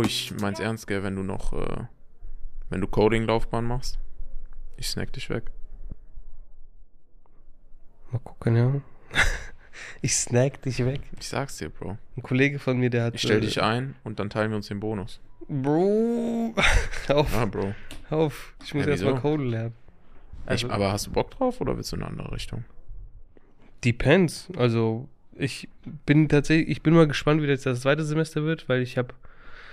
Bro, ich mein's ernst, gell, wenn du Coding-Laufbahn machst, ich snack dich weg. Mal gucken, ja. Ich snack dich weg. Ich sag's dir, Bro. Ein Kollege von mir, der hat... Ich stell dich ein und dann teilen wir uns den Bonus. Bro, auf, Ja, Bro. auf. Ich muss Ja, erstmal wieso? Code lernen. Also, Aber hast du Bock drauf oder willst du in eine andere Richtung? depends. Also, ich bin mal gespannt, wie das zweite Semester wird, weil ich habe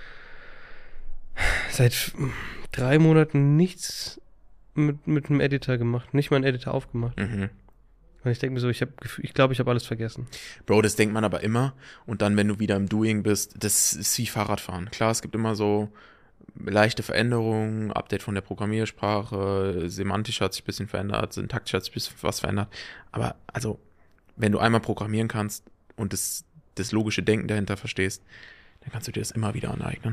seit 3 Monaten nichts mit einem Editor gemacht. Nicht mal einen Editor aufgemacht. Mhm. Und ich denke mir so, ich glaube, ich habe alles vergessen. Bro, das denkt man aber immer. Und dann, wenn du wieder im Doing bist, das ist wie Fahrradfahren. Klar, es gibt immer so leichte Veränderungen, Update von der Programmiersprache, semantisch hat sich ein bisschen verändert, syntaktisch hat sich ein bisschen was verändert. Aber also, wenn du einmal programmieren kannst und das logische Denken dahinter verstehst, dann kannst du dir das immer wieder aneignen.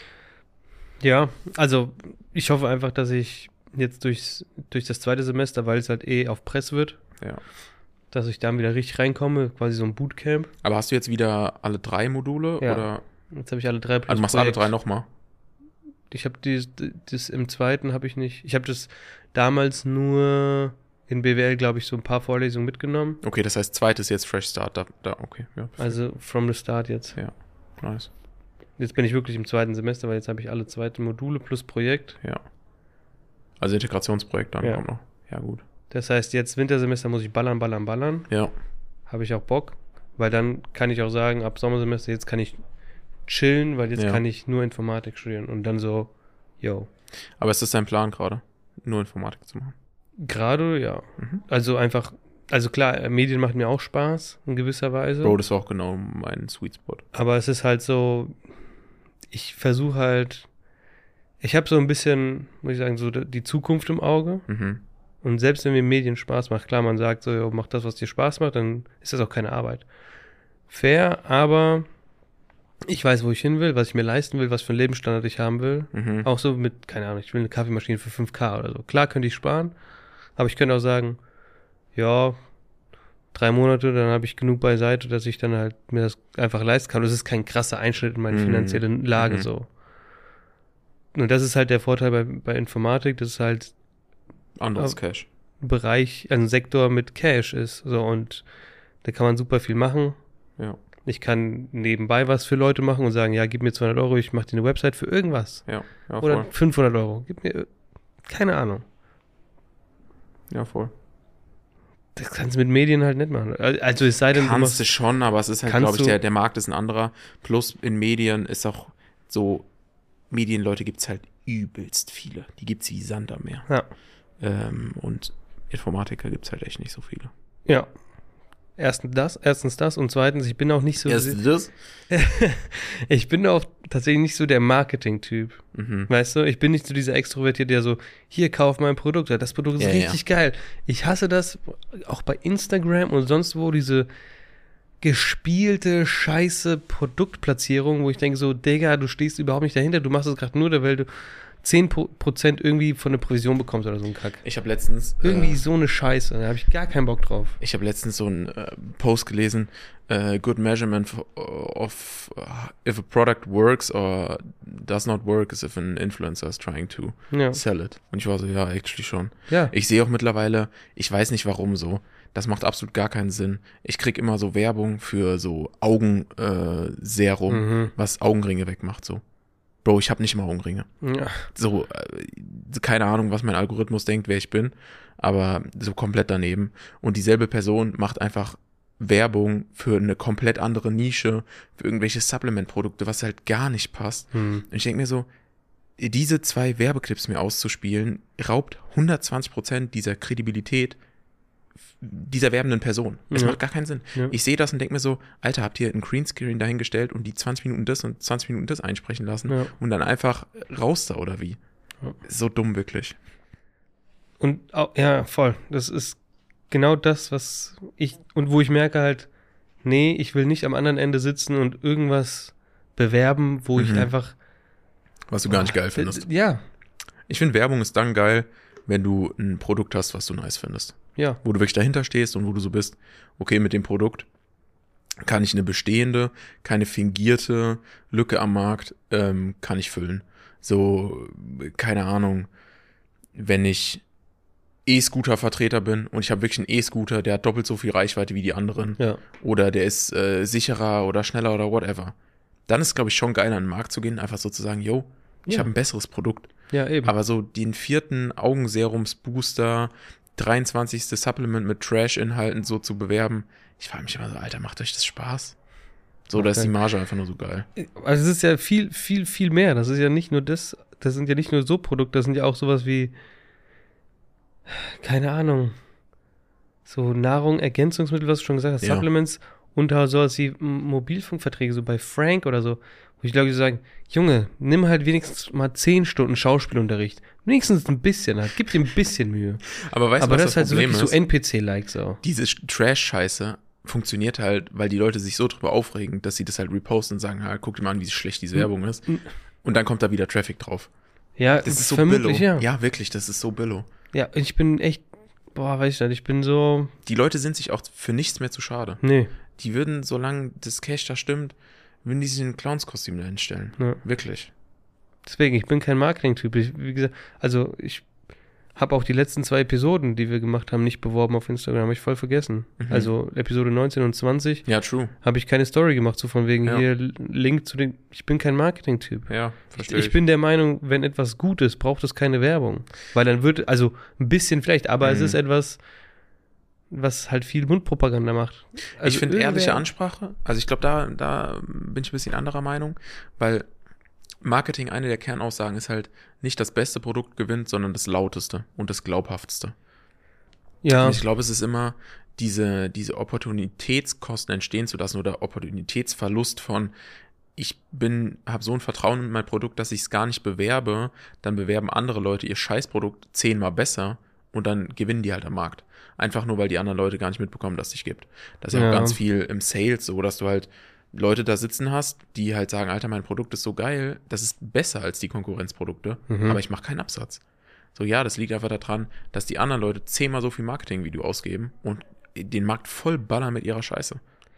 Ja, also ich hoffe einfach, dass ich jetzt durch das zweite Semester, weil es halt auf Press wird, Ja. dass ich dann wieder richtig reinkomme, quasi so ein Bootcamp. Aber hast du jetzt wieder alle 3 Module? Ja. Oder? Jetzt habe ich alle 3 plus Also machst du alle Projekt. 3 nochmal? Ich habe das im zweiten habe ich nicht. Ich habe das damals nur in BWL, glaube ich, so ein paar Vorlesungen mitgenommen. Okay, das heißt, zweites jetzt Fresh Start. Okay, ja. Perfekt. Also from the start jetzt. Ja, nice. Jetzt bin ich wirklich im zweiten Semester, weil jetzt habe ich alle zweiten Module plus Projekt. Ja. Also Integrationsprojekt dann Ja. kommt noch. Ja, gut. Das heißt, jetzt Wintersemester muss ich ballern. Ja. Habe ich auch Bock, weil dann kann ich auch sagen, ab Sommersemester jetzt kann ich chillen, weil jetzt Ja. kann ich nur Informatik studieren und dann so, yo. Aber ist das dein Plan gerade? Nur Informatik zu machen? Gerade, ja. Mhm. Also klar, Medien macht mir auch Spaß in gewisser Weise. Bro, das war auch genau mein Sweet Spot. Aber es ist halt so, ich versuche halt, ich habe so ein bisschen, muss ich sagen, so die Zukunft im Auge. Mhm. Und selbst wenn mir Medien Spaß macht, klar, man sagt so, jo, mach das, was dir Spaß macht, dann ist das auch keine Arbeit. Fair, aber ich weiß, wo ich hin will, was ich mir leisten will, was für einen Lebensstandard ich haben will. Mhm. Auch so mit, keine Ahnung, ich will eine Kaffeemaschine für 5.000 oder so. Klar könnte ich sparen, aber ich könnte auch sagen, ja, 3 Monate, dann habe ich genug beiseite, dass ich dann halt mir das einfach leisten kann. Das ist kein krasser Einschnitt in meine finanzielle Lage so. Und das ist halt der Vorteil bei Informatik, dass es halt Anderes Cash. ein Bereich, ein Sektor mit Cash ist. So, und da kann man super viel machen. Ja. Ich kann nebenbei was für Leute machen und sagen, ja, gib mir 200 Euro, ich mache dir eine Website für irgendwas. Ja, Oder voll. 500 Euro. Gib mir, keine Ahnung. Ja, voll. Das kannst du mit Medien halt nicht machen. Also es sei denn, du Kannst machst, du schon, aber es ist halt, Kannst glaube ich, du- der Markt ist ein anderer. Plus in Medien ist auch so, Medienleute gibt es halt übelst viele. Die gibt es wie Sand am Meer. Ja. Und Informatiker gibt es halt echt nicht so viele. Ja. Erstens das und zweitens, ich bin auch nicht so, das? ich bin auch tatsächlich nicht so der Marketing-Typ. Mhm. Weißt du, ich bin nicht so dieser Extrovertierte, der so, hier, kauf mein Produkt, das Produkt ist Ja, richtig geil. Ich hasse das auch bei Instagram und sonst wo, diese gespielte, scheiße Produktplatzierung, wo ich denke so, Digga, du stehst überhaupt nicht dahinter, du machst es gerade nur, weil du 10% irgendwie von der Provision bekommst oder so ein Kack. Ich habe letztens Irgendwie so eine Scheiße, da habe ich gar keinen Bock drauf. Ich habe letztens so einen Post gelesen, good measurement of if a product works or does not work is if an influencer is trying to Ja. sell it. Und ich war so, ja, actually schon. Ja. Ich sehe auch mittlerweile, ich weiß nicht warum so, das macht absolut gar keinen Sinn. Ich krieg immer so Werbung für so Augenserum, was Augenringe wegmacht so. Bro, ich habe nicht mal Augenringe. Ja. So, keine Ahnung, was mein Algorithmus denkt, wer ich bin, aber so komplett daneben. Und dieselbe Person macht einfach Werbung für eine komplett andere Nische, für irgendwelche Supplement-Produkte, was halt gar nicht passt. Und ich denke mir so, diese 2 Werbeclips mir auszuspielen, raubt 120% dieser Kredibilität dieser werbenden Person. Es Ja. macht gar keinen Sinn. Ja. Ich sehe das und denke mir so, Alter, habt ihr einen Greenscreen dahingestellt und die 20 Minuten das und 20 Minuten das einsprechen lassen Ja. und dann einfach raus da oder wie? Ja. So dumm wirklich. Und auch, ja, voll. Das ist genau das, wo ich merke halt, nee, ich will nicht am anderen Ende sitzen und irgendwas bewerben, wo ich einfach. Was du gar nicht geil findest. Ja, Ich finde, Werbung ist dann geil, wenn du ein Produkt hast, was du nice findest. ja. Wo du wirklich dahinter stehst und wo du so bist, okay, mit dem Produkt kann ich eine bestehende, keine fingierte Lücke am Markt, kann ich füllen. So, keine Ahnung, wenn ich E-Scooter-Vertreter bin und ich habe wirklich einen E-Scooter, der hat doppelt so viel Reichweite wie die anderen Ja. oder der ist sicherer oder schneller oder whatever, dann ist, glaube ich, schon geil, an den Markt zu gehen, einfach so zu sagen, yo, ich Ja. habe ein besseres Produkt. Ja, eben. Aber so den 4. Augenserums-Booster, 23. Supplement mit Trash-Inhalten so zu bewerben, ich frage mich immer so, Alter, macht euch das Spaß? So, da ist die Marge einfach nur so geil. Also es ist ja viel, viel, viel mehr. Das ist ja nicht nur das sind ja nicht nur so Produkte, das sind ja auch sowas wie, keine Ahnung, so Nahrung, Ergänzungsmittel, was du schon gesagt hast, Ja. Supplements und auch sowas wie Mobilfunkverträge, so bei Frank oder so, wo ich glaube, die sagen, Junge, nimm halt wenigstens mal 10 Stunden Schauspielunterricht. Wenigstens ein bisschen, halt, gib dir ein bisschen Mühe. Aber weißt du, Aber was das ist halt so Problem wirklich ist? so NPC-like so. Diese Trash-Scheiße funktioniert halt, weil die Leute sich so drüber aufregen, dass sie das halt reposten und sagen, guck dir mal an, wie schlecht diese Werbung ist. Und dann kommt da wieder Traffic drauf. Ja, Das ist so vermutlich, billo. ja. Ja, wirklich, das ist so billo. Ja, ich bin echt, weiß ich nicht, ich bin so, Die Leute sind sich auch für nichts mehr zu schade. nee. Die würden, solange das Cash da stimmt, würden die sich in ein Clownskostüm dahin stellen. Ja. Wirklich. Deswegen, ich bin kein Marketing-Typ. Wie gesagt, also ich habe auch die letzten 2 Episoden, die wir gemacht haben, nicht beworben auf Instagram, habe ich voll vergessen. Also Episode 19 und 20 Ja, true. habe ich keine Story gemacht, so von wegen Ja. hier Link zu den, ich bin kein Marketing-Typ. Ja, verstehe Ich bin der Meinung, wenn etwas gut ist, braucht es keine Werbung. Weil dann wird, also ein bisschen vielleicht, aber es ist etwas, was halt viel Mundpropaganda macht. Also ich finde irgendwer- ehrliche Ansprache, also ich glaube, da bin ich ein bisschen anderer Meinung, weil Marketing, eine der Kernaussagen ist halt, nicht das beste Produkt gewinnt, sondern das lauteste und das glaubhafteste. Ja, Und ich glaube, es ist immer diese Opportunitätskosten entstehen zu lassen oder Opportunitätsverlust von, habe so ein Vertrauen in mein Produkt, dass ich es gar nicht bewerbe, dann bewerben andere Leute ihr Scheißprodukt 10-mal besser und dann gewinnen die halt am Markt. Einfach nur, weil die anderen Leute gar nicht mitbekommen, dass es dich gibt. Das ist ja auch Ja. ganz viel im Sales so, dass du halt Leute da sitzen hast, die halt sagen, Alter, mein Produkt ist so geil, das ist besser als die Konkurrenzprodukte, aber ich mache keinen Absatz. So, ja, das liegt einfach daran, dass die anderen Leute 10-mal so viel Marketingvideo ausgeben und den Markt voll ballern mit ihrer Scheiße.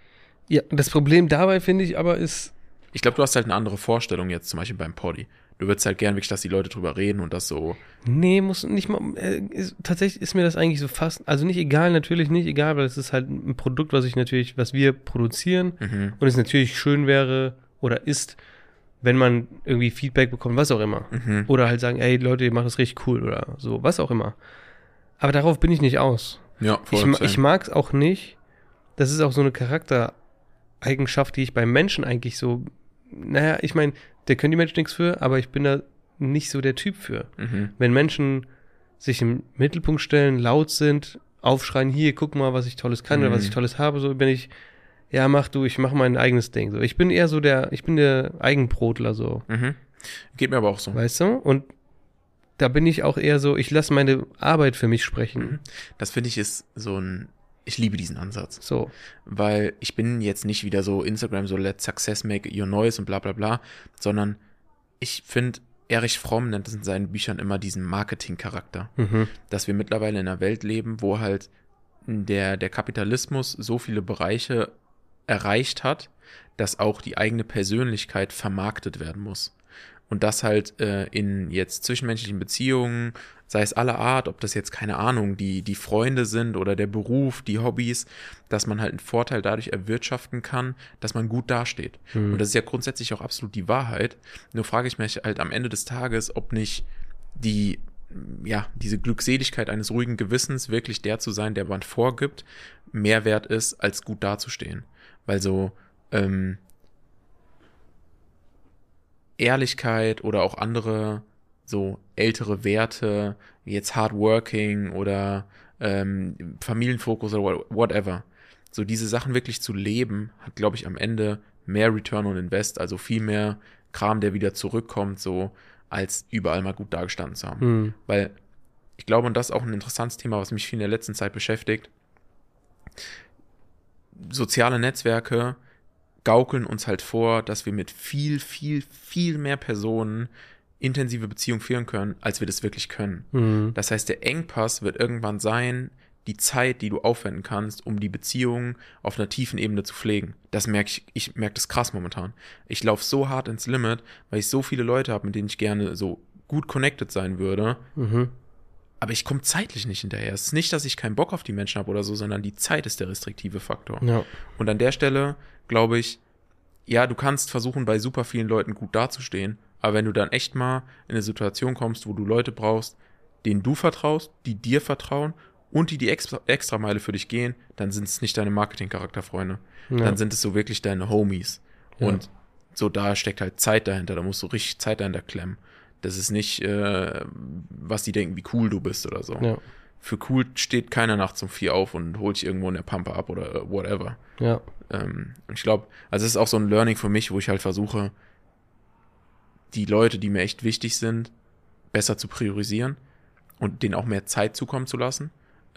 ja, das Problem dabei finde ich aber ist, Ich glaube, du hast halt eine andere Vorstellung jetzt, zum Beispiel beim Poddy. Du würdest halt gern wirklich, dass die Leute drüber reden und das so. nee, muss nicht mal, tatsächlich ist mir das eigentlich so fast, also nicht egal, natürlich nicht egal, weil es ist halt ein Produkt, was wir produzieren und es natürlich schön wäre oder ist, wenn man irgendwie Feedback bekommt, was auch immer. Oder halt sagen, ey Leute, ihr macht das richtig cool oder so, was auch immer. Aber darauf bin ich nicht aus. Ja, voll. Ich mag es auch nicht, das ist auch so eine Charaktereigenschaft, die ich bei Menschen eigentlich so, naja, ich meine, da können die Menschen nichts für, aber ich bin da nicht so der Typ für. Wenn Menschen sich im Mittelpunkt stellen, laut sind, aufschreien, hier, guck mal, was ich Tolles kann oder was ich Tolles habe, so bin ich, ja, mach du, ich mach mein eigenes Ding. So. Ich bin eher so ich bin der Eigenbrotler, so, Geht mir aber auch so. weißt du? Und da bin ich auch eher so, ich lasse meine Arbeit für mich sprechen. Das finde ich ist ich liebe diesen Ansatz. So. Weil ich bin jetzt nicht wieder so Instagram, so let success make your noise und bla bla bla, sondern ich finde, Erich Fromm nennt es in seinen Büchern immer diesen Marketing-Charakter. Dass wir mittlerweile in einer Welt leben, wo halt der Kapitalismus so viele Bereiche erreicht hat, dass auch die eigene Persönlichkeit vermarktet werden muss. Und das halt in jetzt zwischenmenschlichen Beziehungen, sei es aller Art, ob das jetzt, keine Ahnung, die Freunde sind oder der Beruf, die Hobbys, dass man halt einen Vorteil dadurch erwirtschaften kann, dass man gut dasteht. Und das ist ja grundsätzlich auch absolut die Wahrheit. Nur frage ich mich halt am Ende des Tages, ob nicht diese Glückseligkeit eines ruhigen Gewissens, wirklich der zu sein, der man vorgibt, mehr wert ist, als gut dazustehen. Weil so Ehrlichkeit oder auch andere so ältere Werte, wie jetzt Hardworking oder Familienfokus oder whatever. So diese Sachen wirklich zu leben, hat, glaube ich, am Ende mehr Return on Invest, also viel mehr Kram, der wieder zurückkommt, so als überall mal gut dagestanden zu haben. Weil ich glaube, und das ist auch ein interessantes Thema, was mich viel in der letzten Zeit beschäftigt, soziale Netzwerke gaukeln uns halt vor, dass wir mit viel, viel, viel mehr Personen intensive Beziehungen führen können, als wir das wirklich können. Das heißt, der Engpass wird irgendwann sein, die Zeit, die du aufwenden kannst, um die Beziehungen auf einer tiefen Ebene zu pflegen. Das merke ich merke das krass momentan. Ich laufe so hart ins Limit, weil ich so viele Leute habe, mit denen ich gerne so gut connected sein würde. Aber ich komme zeitlich nicht hinterher. Es ist nicht, dass ich keinen Bock auf die Menschen habe oder so, sondern die Zeit ist der restriktive Faktor. Ja. Und an der Stelle glaube ich, ja, du kannst versuchen, bei super vielen Leuten gut dazustehen, aber wenn du dann echt mal in eine Situation kommst, wo du Leute brauchst, denen du vertraust, die dir vertrauen und die Extrameile für dich gehen, dann sind es nicht deine Marketing-Charakterfreunde. Ja. Dann sind es so wirklich deine Homies. Ja. Und so da steckt halt Zeit dahinter, da musst du richtig Zeit dahinter klemmen. Das ist nicht, was die denken, wie cool du bist oder so. Ja. Für cool steht keiner nachts um 4 auf und holt dich irgendwo in der Pampa ab oder whatever. Ja. Und ich glaube, also es ist auch so ein Learning für mich, wo ich halt versuche, die Leute, die mir echt wichtig sind, besser zu priorisieren und denen auch mehr Zeit zukommen zu lassen,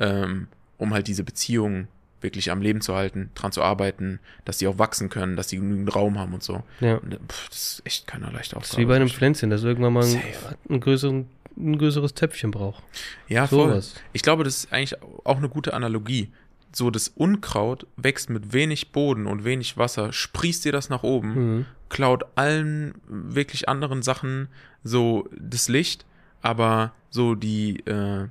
um halt diese Beziehungen wirklich am Leben zu halten, dran zu arbeiten, dass die auch wachsen können, dass die genügend Raum haben und so. Ja. Und, das ist echt keine leichte Das ist Aufgabe. wie bei einem Pflänzchen, das irgendwann mal Safe. ein größeres Töpfchen braucht. Ja, voll. Sowas. Ich glaube, das ist eigentlich auch eine gute Analogie. So, das Unkraut wächst mit wenig Boden und wenig Wasser, sprießt dir das nach oben, klaut allen wirklich anderen Sachen so das Licht, aber so die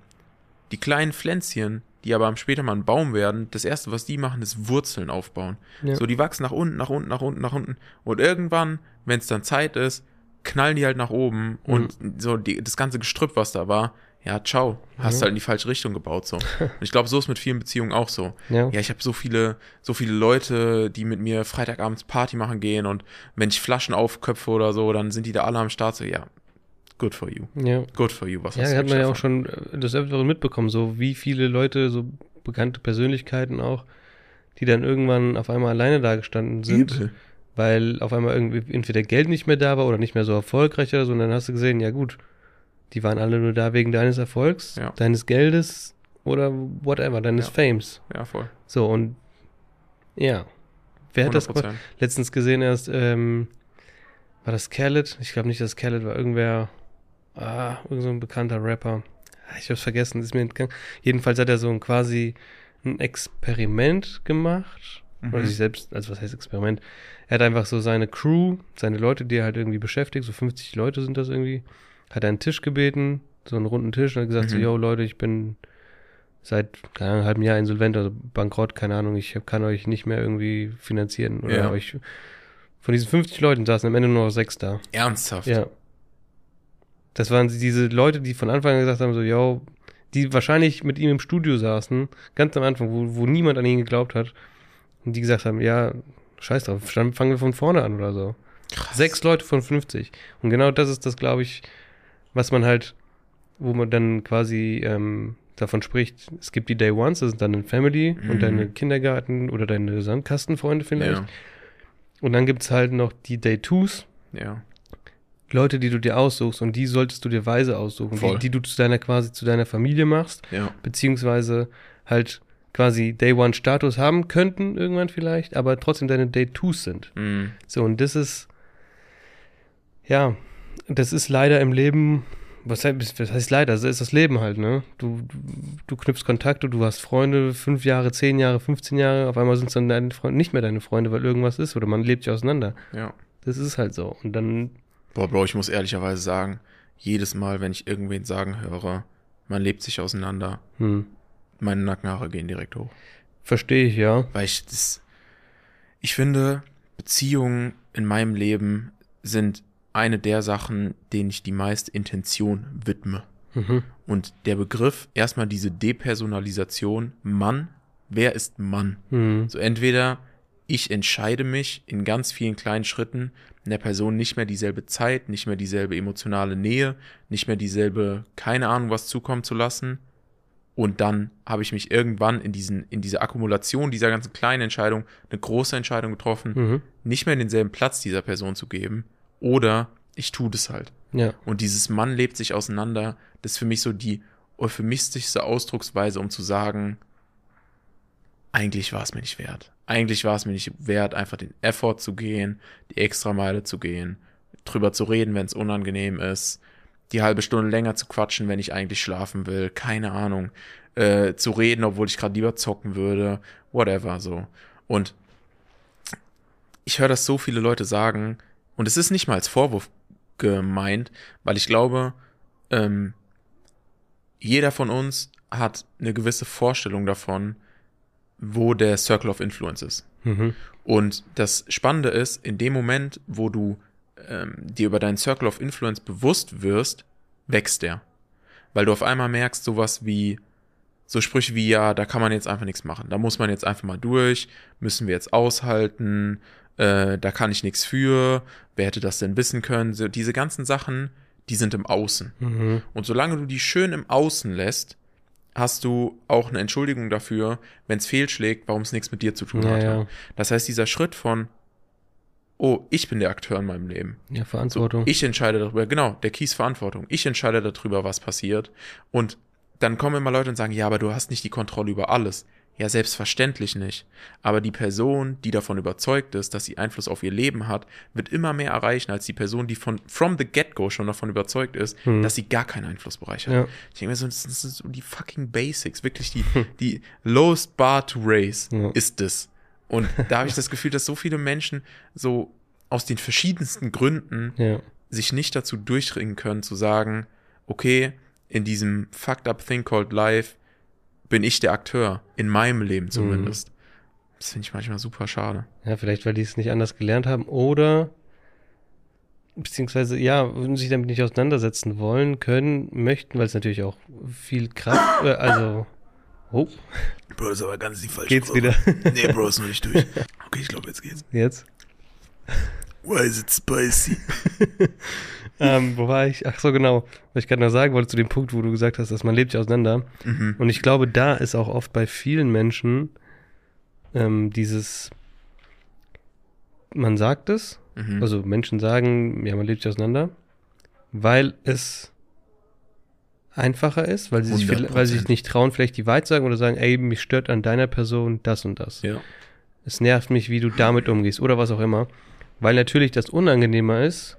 kleinen Pflänzchen, die aber später mal ein Baum werden, das erste, was die machen, ist Wurzeln aufbauen. Ja. So, die wachsen nach unten, nach unten, nach unten, nach unten und irgendwann, wenn es dann Zeit ist, knallen die halt nach oben und so das ganze Gestrüpp, was da war, ja, ciao, hast halt in die falsche Richtung gebaut, so. Und ich glaube, so ist mit vielen Beziehungen auch so. Ja. Ja, ich habe so viele Leute, die mit mir Freitagabends Party machen gehen und wenn ich Flaschen aufköpfe oder so, dann sind die da alle am Start, so, ja, good for you. Ja. Good for you, was Ja, hast du hat man ja davon? auch schon des Öfteren mitbekommen, so wie viele Leute, so bekannte Persönlichkeiten auch, die dann irgendwann auf einmal alleine dagestanden sind, Übel. weil auf einmal irgendwie entweder Geld nicht mehr da war oder nicht mehr so erfolgreich oder so, und dann hast du gesehen, ja gut, die waren alle nur da wegen deines Erfolgs, Ja. deines Geldes oder whatever, deines Ja. Fames. Ja, voll. So, und ja, wer hat das 100%. letztens gesehen erst, war das Khaled? Ich glaube nicht, dass Khaled war, irgendwer, irgend so ein bekannter Rapper. Ich hab's vergessen, ist mir entgangen. Jedenfalls hat er so quasi ein Experiment gemacht. Oder sich selbst, also was heißt Experiment? Er hat einfach so seine Crew, seine Leute, die er halt irgendwie beschäftigt, so 50 Leute sind das irgendwie, hat er einen Tisch gebeten, so einen runden Tisch, und hat gesagt so, yo Leute, ich bin seit, keine Ahnung, einem halben Jahr insolvent, also bankrott, keine Ahnung, ich kann euch nicht mehr irgendwie finanzieren oder Ja. euch. Von diesen 50 Leuten saßen am Ende nur noch 6 da. Ernsthaft? Ja. Das waren diese Leute, die von Anfang an gesagt haben, so, yo, die wahrscheinlich mit ihm im Studio saßen, ganz am Anfang, wo niemand an ihn geglaubt hat, und die gesagt haben, ja, scheiß drauf, dann fangen wir von vorne an oder so. Krass. 6 Leute von 50. Und genau das ist das, glaube ich, was man halt, wo man dann quasi davon spricht, es gibt die Day Ones, das sind dann eine Family und deine Kindergarten- oder deine Sandkastenfreunde vielleicht. Ja. Und dann gibt's halt noch die Day Twos, Ja. Leute, die du dir aussuchst, und die solltest du dir weise aussuchen, Voll. die du zu deiner Familie machst, Ja. beziehungsweise halt quasi Day One Status haben könnten irgendwann vielleicht, aber trotzdem deine Day Twos sind. Mhm. So, und das ist, ja, das ist leider im Leben, was heißt leider, das ist das Leben halt, ne? Du knüpfst Kontakte, du hast Freunde, 5 Jahre, 10 Jahre, 15 Jahre, auf einmal sind es dann deine Freunde, nicht mehr deine Freunde, weil irgendwas ist, oder man lebt sich auseinander. Ja. Das ist halt so. Und dann, Boah, Bro, ich muss ehrlicherweise sagen, jedes Mal, wenn ich irgendwen sagen höre, man lebt sich auseinander, meine Nackenhaare gehen direkt hoch. verstehe ich, ja. Weil ich finde, Beziehungen in meinem Leben sind eine der Sachen, denen ich die meiste Intention widme. Und der Begriff, erstmal diese Depersonalisation, Mann, wer ist Mann? So entweder ich entscheide mich in ganz vielen kleinen Schritten, der Person nicht mehr dieselbe Zeit, nicht mehr dieselbe emotionale Nähe, nicht mehr dieselbe, keine Ahnung, was zukommen zu lassen. Und dann habe ich mich irgendwann in diese Akkumulation dieser ganzen kleinen Entscheidung eine große Entscheidung getroffen, nicht mehr denselben Platz dieser Person zu geben, oder ich tue das halt. Ja. Und dieses Mann lebt sich auseinander, das ist für mich so die euphemistischste Ausdrucksweise, um zu sagen, eigentlich war es mir nicht wert. Eigentlich war es mir nicht wert, einfach den Effort zu gehen, die Extrameile zu gehen, drüber zu reden, wenn es unangenehm ist, die halbe Stunde länger zu quatschen, wenn ich eigentlich schlafen will, keine Ahnung, zu reden, obwohl ich gerade lieber zocken würde, whatever, so. Und ich höre das so viele Leute sagen, und es ist nicht mal als Vorwurf gemeint, weil ich glaube, jeder von uns hat eine gewisse Vorstellung davon, wo der Circle of Influence ist. Mhm. Und das Spannende ist, in dem Moment, wo du dir über deinen Circle of Influence bewusst wirst, wächst der. Weil du auf einmal merkst, sowas wie, so Sprüche wie, ja, da kann man jetzt einfach nichts machen. Da muss man jetzt einfach mal durch, müssen wir jetzt aushalten, da kann ich nichts für, wer hätte das denn wissen können? So, diese ganzen Sachen, die sind im Außen. Mhm. Und solange du die schön im Außen lässt, hast du auch eine Entschuldigung dafür, wenn es fehlschlägt, warum es nichts mit dir zu tun hatte. Ja. Das heißt, dieser Schritt von, oh, ich bin der Akteur in meinem Leben. Ja, Verantwortung. So, ich entscheide darüber, genau, der Key ist Verantwortung. Ich entscheide darüber, was passiert. Und dann kommen immer Leute und sagen, ja, aber du hast nicht die Kontrolle über alles. Ja, selbstverständlich nicht. Aber die Person, die davon überzeugt ist, dass sie Einfluss auf ihr Leben hat, wird immer mehr erreichen als die Person, die from the get-go schon davon überzeugt ist, dass sie gar keinen Einflussbereich hat. Ja. Ich denke mir so, das sind so die fucking Basics. Wirklich die lowest bar to raise ist das. Und da habe ich das Gefühl, dass so viele Menschen so aus den verschiedensten Gründen sich nicht dazu durchringen können, zu sagen, okay, in diesem fucked up thing called life bin ich der Akteur, in meinem Leben zumindest. Das finde ich manchmal super schade. Ja, vielleicht, weil die es nicht anders gelernt haben oder beziehungsweise, ja, sich damit nicht auseinandersetzen wollen, können, möchten, weil es natürlich auch viel Kraft, oh. Bro, das ist aber ganz die falsche Geht's Kurve. wieder? Nee, Bro, ist noch nicht durch. Okay, ich glaube, jetzt geht's. Jetzt? Why is it spicy? Wo war ich? Ach so, genau. Was ich gerade noch sagen wollte zu dem Punkt, wo du gesagt hast, dass man lebt sich auseinander. Mhm. Und ich glaube, da ist auch oft bei vielen Menschen dieses, man sagt es, also Menschen sagen, ja, man lebt sich auseinander, weil es einfacher ist, weil sie sich 100%. nicht trauen, vielleicht die Wahrheit zu sagen oder sagen, ey, mich stört an deiner Person das und das. Ja. Es nervt mich, wie du damit umgehst oder was auch immer. Weil natürlich das unangenehmer ist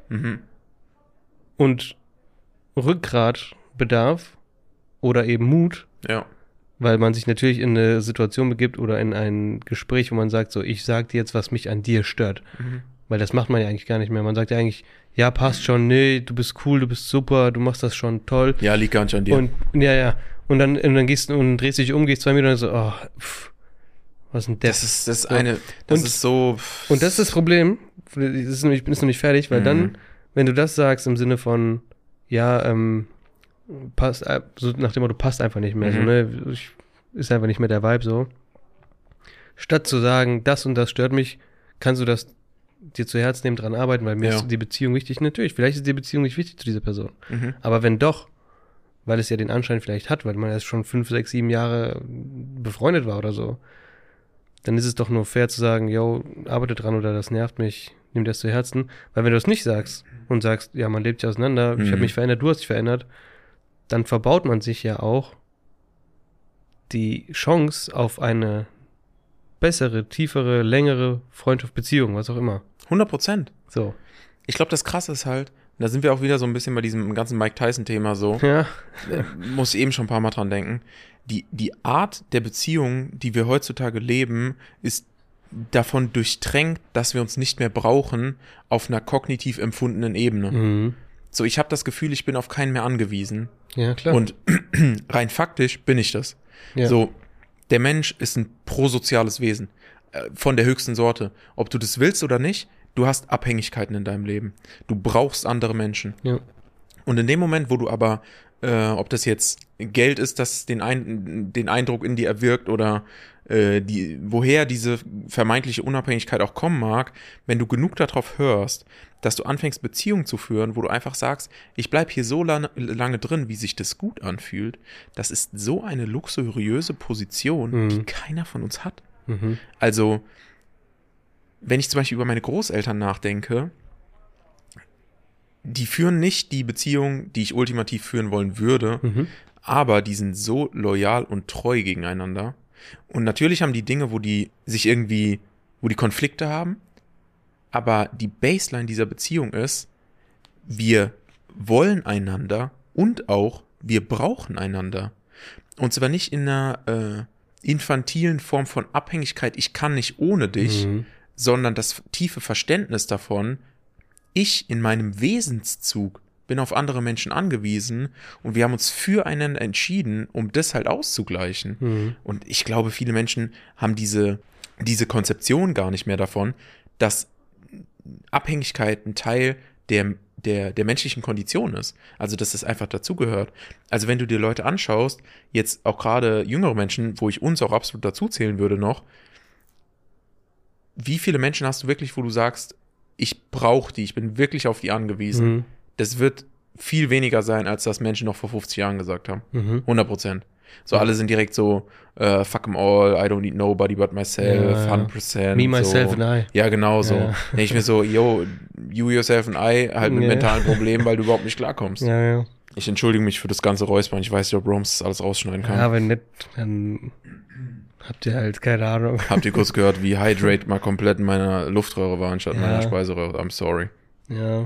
und Rückgrat bedarf oder eben Mut, Ja. weil man sich natürlich in eine Situation begibt oder in ein Gespräch, wo man sagt, so, ich sag dir jetzt, was mich an dir stört. Weil das macht man ja eigentlich gar nicht mehr. Man sagt ja eigentlich, ja, passt schon, nee, du bist cool, du bist super, du machst das schon toll. Ja, liegt gar nicht an dir. Und ja. Und dann gehst du und drehst dich um, gehst 2 Minuten und so, was ist denn das? Das ist so. Und das ist das Problem. Ich bin noch nicht fertig, weil dann, wenn du das sagst im Sinne von, ja, passt, so nach dem Motto, passt einfach nicht mehr, so, ne, ist einfach nicht mehr der Vibe so. Statt zu sagen, das und das stört mich, kannst du das dir zu Herzen nehmen, dran arbeiten, weil mir ist die Beziehung wichtig. Natürlich, vielleicht ist die Beziehung nicht wichtig zu dieser Person. Aber wenn doch, weil es ja den Anschein vielleicht hat, weil man erst schon 5, 6, 7 Jahre befreundet war oder so, dann ist es doch nur fair zu sagen, yo, arbeite dran oder das nervt mich, nimm das zu Herzen. Weil wenn du das nicht sagst und sagst, ja, man lebt sich auseinander, ich habe mich verändert, du hast dich verändert, dann verbaut man sich ja auch die Chance auf eine bessere, tiefere, längere Freundschaft, Beziehung, was auch immer. 100%. So. Ich glaube, das Krasse ist halt, da sind wir auch wieder so ein bisschen bei diesem ganzen Mike Tyson-Thema so. Ja. Muss eben schon ein paar Mal dran denken. Die Art der Beziehung, die wir heutzutage leben, ist davon durchtränkt, dass wir uns nicht mehr brauchen auf einer kognitiv empfundenen Ebene. So, ich habe das Gefühl, ich bin auf keinen mehr angewiesen. Ja, klar. Und rein faktisch bin ich das. Ja. So, der Mensch ist ein prosoziales Wesen von der höchsten Sorte. Ob du das willst oder nicht, du hast Abhängigkeiten in deinem Leben. Du brauchst andere Menschen. Ja. Und in dem Moment, wo du aber, ob das jetzt Geld ist, das den Eindruck in dir erwirkt oder woher diese vermeintliche Unabhängigkeit auch kommen mag, wenn du genug darauf hörst, dass du anfängst, Beziehungen zu führen, wo du einfach sagst, ich bleib hier so lange drin, wie sich das gut anfühlt, das ist so eine luxuriöse Position, die keiner von uns hat. Also, wenn ich zum Beispiel über meine Großeltern nachdenke, die führen nicht die Beziehung, die ich ultimativ führen wollen würde, aber die sind so loyal und treu gegeneinander. Und natürlich haben die Dinge, wo die Konflikte haben, aber die Baseline dieser Beziehung ist, wir wollen einander und auch wir brauchen einander. Und zwar nicht in einer infantilen Form von Abhängigkeit, ich kann nicht ohne dich, sondern das tiefe Verständnis davon, ich in meinem Wesenszug bin auf andere Menschen angewiesen und wir haben uns füreinander entschieden, um das halt auszugleichen. Und ich glaube, viele Menschen haben diese Konzeption gar nicht mehr davon, dass Abhängigkeit ein Teil der menschlichen Kondition ist. Also, dass es einfach dazugehört. Also, wenn du dir Leute anschaust, jetzt auch gerade jüngere Menschen, wo ich uns auch absolut dazu zählen würde noch, wie viele Menschen hast du wirklich, wo du sagst, ich brauche die, ich bin wirklich auf die angewiesen. Das wird viel weniger sein, als das Menschen noch vor 50 Jahren gesagt haben. 100%. So, alle sind direkt so, fuck them all, I don't need nobody but myself, 100%. Me, myself so. and I. Ja, genau so. Ja. Denke ich mir so, yo, you, yourself and I, halt mit mentalen Problemen, weil du überhaupt nicht klarkommst. Ja. Ich entschuldige mich für das ganze Räuspern. Ich weiß nicht, ob Roms das alles rausschneiden kann. Ja, wenn nicht, dann habt ihr halt keine Ahnung. Habt ihr kurz gehört, wie Hydrate mal komplett in meiner Luftröhre war, anstatt meiner Speiseröhre. I'm sorry. Ja.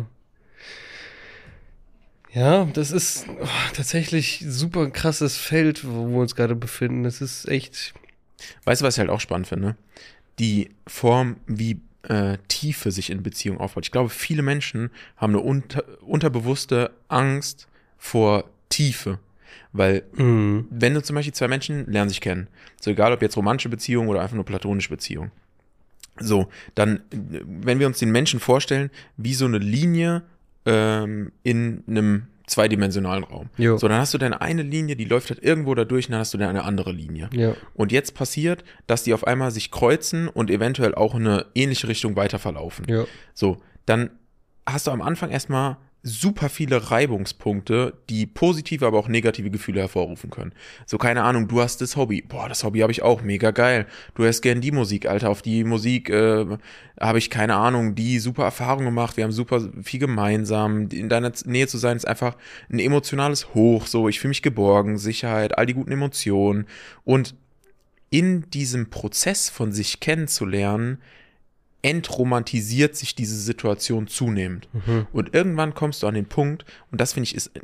Ja, das ist tatsächlich ein super krasses Feld, wo wir uns gerade befinden. Das ist echt... Weißt du, was ich halt auch spannend finde? Die Form, wie Tiefe sich in Beziehungen aufbaut. Ich glaube, viele Menschen haben eine unterbewusste Angst vor Tiefe. Weil, wenn du zum Beispiel zwei Menschen lernen sich kennen, so egal ob jetzt romantische Beziehung oder einfach nur platonische Beziehung, so, dann, wenn wir uns den Menschen vorstellen, wie so eine Linie in einem zweidimensionalen Raum. Jo. So, dann hast du deine eine Linie, die läuft halt irgendwo da durch und dann hast du dann eine andere Linie. Ja. Und jetzt passiert, dass die auf einmal sich kreuzen und eventuell auch in eine ähnliche Richtung weiter verlaufen. Ja. So, dann hast du am Anfang erstmal super viele Reibungspunkte, die positive, aber auch negative Gefühle hervorrufen können. So, keine Ahnung, du hast das Hobby. Boah, das Hobby habe ich auch, mega geil. Du hörst gern die Musik, Alter. Auf die Musik habe ich, keine Ahnung, die super Erfahrung gemacht. Wir haben super viel gemeinsam. In deiner Nähe zu sein ist einfach ein emotionales Hoch. So, ich fühle mich geborgen, Sicherheit, all die guten Emotionen. Und in diesem Prozess von sich kennenzulernen, entromantisiert sich diese Situation zunehmend. Und irgendwann kommst du an den Punkt, und das finde ich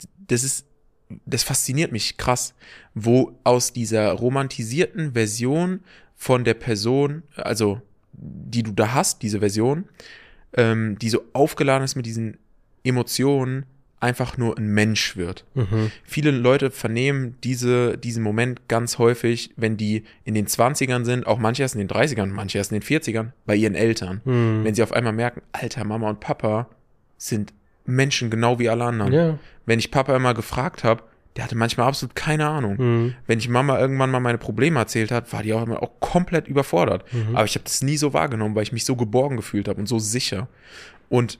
das fasziniert mich krass, wo aus dieser romantisierten Version von der Person, also die du da hast, diese Version, die so aufgeladen ist mit diesen Emotionen, einfach nur ein Mensch wird. Viele Leute vernehmen diesen Moment ganz häufig, wenn die in den 20ern sind, auch manche erst in den 30ern, manche erst in den 40ern, bei ihren Eltern. Wenn sie auf einmal merken, Alter, Mama und Papa sind Menschen genau wie alle anderen. Ja. Wenn ich Papa immer gefragt habe, der hatte manchmal absolut keine Ahnung. Wenn ich Mama irgendwann mal meine Probleme erzählt hat, war die auch immer auch komplett überfordert. Aber ich habe das nie so wahrgenommen, weil ich mich so geborgen gefühlt habe und so sicher. Und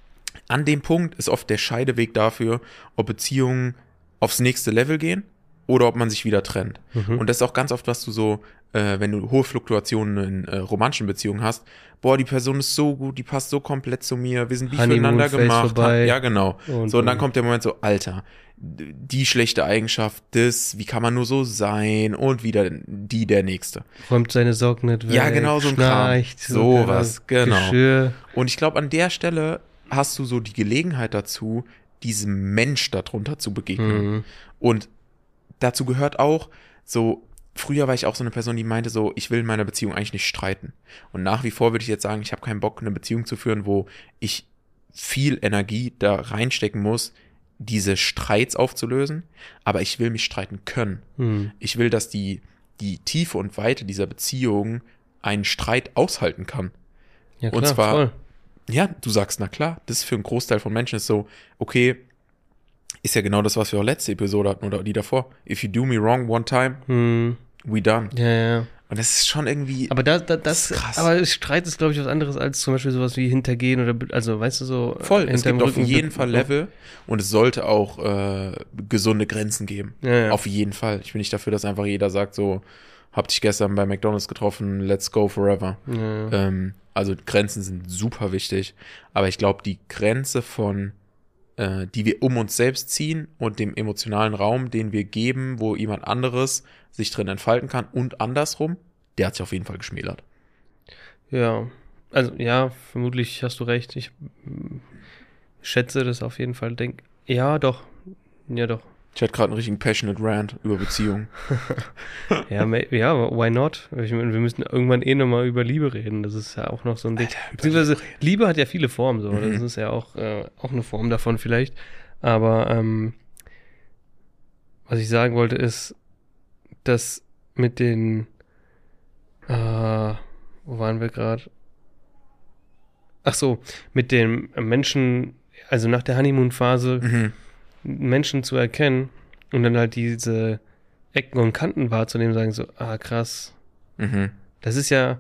an dem Punkt ist oft der Scheideweg dafür, ob Beziehungen aufs nächste Level gehen oder ob man sich wieder trennt. Und das ist auch ganz oft, was du so, wenn du hohe Fluktuationen in romantischen Beziehungen hast, boah, die Person ist so gut, die passt so komplett zu mir, wir sind wie füreinander gemacht. Vorbei. Ja, genau. Und dann kommt der Moment so, Alter, die schlechte Eigenschaft, wie kann man nur so sein und wieder der nächste. Räumt seine Socken nicht weg. Ja, genau, so ein Kram. Sowas, genau. Geschirr. Und ich glaube, an der Stelle hast du so die Gelegenheit dazu, diesem Mensch darunter zu begegnen. Und dazu gehört auch so, früher war ich auch so eine Person, die meinte so, ich will in meiner Beziehung eigentlich nicht streiten. Und nach wie vor würde ich jetzt sagen, ich habe keinen Bock, eine Beziehung zu führen, wo ich viel Energie da reinstecken muss, diese Streits aufzulösen, aber ich will mich streiten können. Ich will, dass die Tiefe und Weite dieser Beziehung einen Streit aushalten kann. Ja, klar, und zwar, voll. ja, du sagst, na klar, das ist für einen Großteil von Menschen ist so, okay, ist ja genau das, was wir auch letzte Episode hatten oder die davor. If you do me wrong one time, we done. Ja. Und das ist schon irgendwie. Aber das ist krass. Aber Streit ist, glaube ich, was anderes als zum Beispiel sowas wie Hintergehen oder, also, weißt du, so. Voll, es gibt auf Rücken jeden Fall Level und es sollte auch gesunde Grenzen geben. Ja. Auf jeden Fall. Ich bin nicht dafür, dass einfach jeder sagt so, hab dich gestern bei McDonald's getroffen, let's go forever. Ja. Also Grenzen sind super wichtig, aber ich glaube, die Grenze von die wir um uns selbst ziehen und dem emotionalen Raum, den wir geben, wo jemand anderes sich drin entfalten kann und andersrum, der hat sich auf jeden Fall geschmälert. Ja, also ja, vermutlich hast du recht. schätze das auf jeden Fall. Ja, doch. Ich hatte gerade einen richtigen passionate Rant über Beziehungen. Ja, why not? Ich meine, wir müssen irgendwann nochmal über Liebe reden. Das ist ja auch noch so ein Ding. Alter, Beziehungsweise Liebe hat ja viele Formen, so. Mhm. Das ist ja auch eine Form davon vielleicht. Aber was ich sagen wollte ist, dass mit den wo waren wir gerade? Ach so, mit dem Menschen, also nach der Honeymoon-Phase, Mhm. Menschen zu erkennen und dann halt diese Ecken und Kanten wahrzunehmen, sagen so, krass. Mhm. Das ist ja,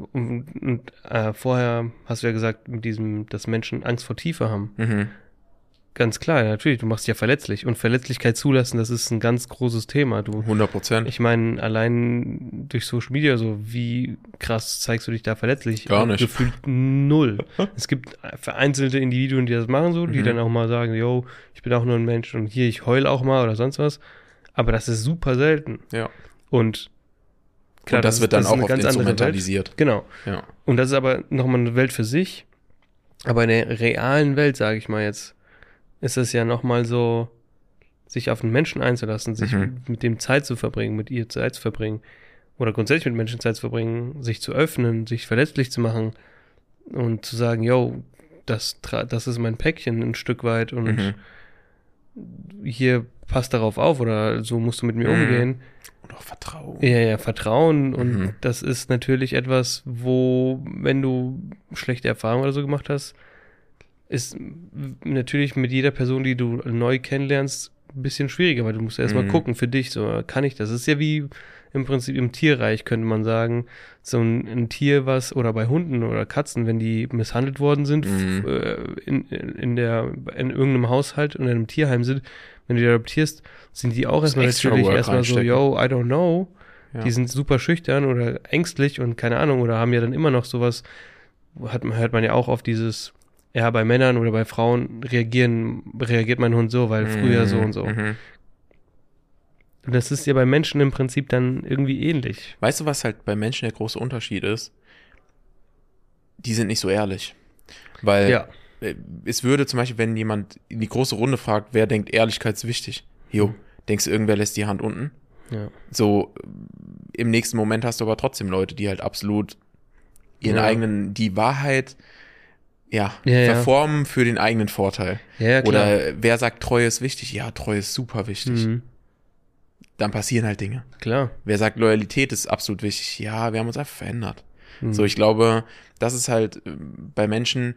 vorher hast du ja gesagt, mit diesem, dass Menschen Angst vor Tiefe haben. Mhm. Ganz klar, ja, natürlich, du machst dich ja verletzlich. Und Verletzlichkeit zulassen, das ist ein ganz großes Thema. 100%. Ich meine, allein durch Social Media, so wie krass zeigst du dich da verletzlich? Gar nicht. Gefühlt null. Es gibt vereinzelte Individuen, die das machen so, die Mhm. dann auch mal sagen, yo, ich bin auch nur ein Mensch und hier, ich heul auch mal oder sonst was. Aber das ist super selten. Ja. Und klar, Und das wird dann ist auch eine oft ganz andere Welt. instrumentalisiert. Genau. Ja. Und das ist aber nochmal eine Welt für sich. Aber in der realen Welt, sage ich mal jetzt, ist es ja nochmal so, sich auf einen Menschen einzulassen, sich mit dem Zeit zu verbringen, mit ihr Zeit zu verbringen oder grundsätzlich mit Menschen Zeit zu verbringen, sich zu öffnen, sich verletzlich zu machen und zu sagen, yo, das ist mein Päckchen ein Stück weit und Mhm. hier passt darauf auf oder so musst du mit mir umgehen. Und auch Vertrauen. Ja, Vertrauen und Mhm. das ist natürlich etwas, wo, wenn du schlechte Erfahrungen oder so gemacht hast, ist natürlich mit jeder Person, die du neu kennenlernst, ein bisschen schwieriger, weil du musst erstmal gucken für dich, so kann ich das. Das ist ja wie im Prinzip im Tierreich, könnte man sagen, so ein Tier, oder bei Hunden oder Katzen, wenn die misshandelt worden sind, in irgendeinem Haushalt oder in einem Tierheim sind, wenn du die adoptierst, sind die auch erstmal extra natürlich Work erstmal so, reinstecken. yo, I don't know. Ja. Die sind super schüchtern oder ängstlich und keine Ahnung, oder haben ja dann immer noch sowas, hört man ja auch auf dieses, ja, bei Männern oder bei Frauen reagiert mein Hund so, weil früher so und so. Mhm. Und das ist ja bei Menschen im Prinzip dann irgendwie ähnlich. Weißt du, was halt bei Menschen der große Unterschied ist? Die sind nicht so ehrlich. Weil Ja. es würde zum Beispiel, wenn jemand in die große Runde fragt, wer denkt, Ehrlichkeit ist wichtig? Jo, denkst du, irgendwer lässt die Hand unten? Ja. So, im nächsten Moment hast du aber trotzdem Leute, die halt absolut ihren Ja. eigenen, die Wahrheit, Ja. verformen für den eigenen Vorteil. Ja, klar. Oder wer sagt, Treue ist wichtig? Ja, Treue ist super wichtig. Mhm. Dann passieren halt Dinge. Klar. Wer sagt, Loyalität ist absolut wichtig? Ja, wir haben uns einfach verändert. Mhm. So, ich glaube, das ist halt bei Menschen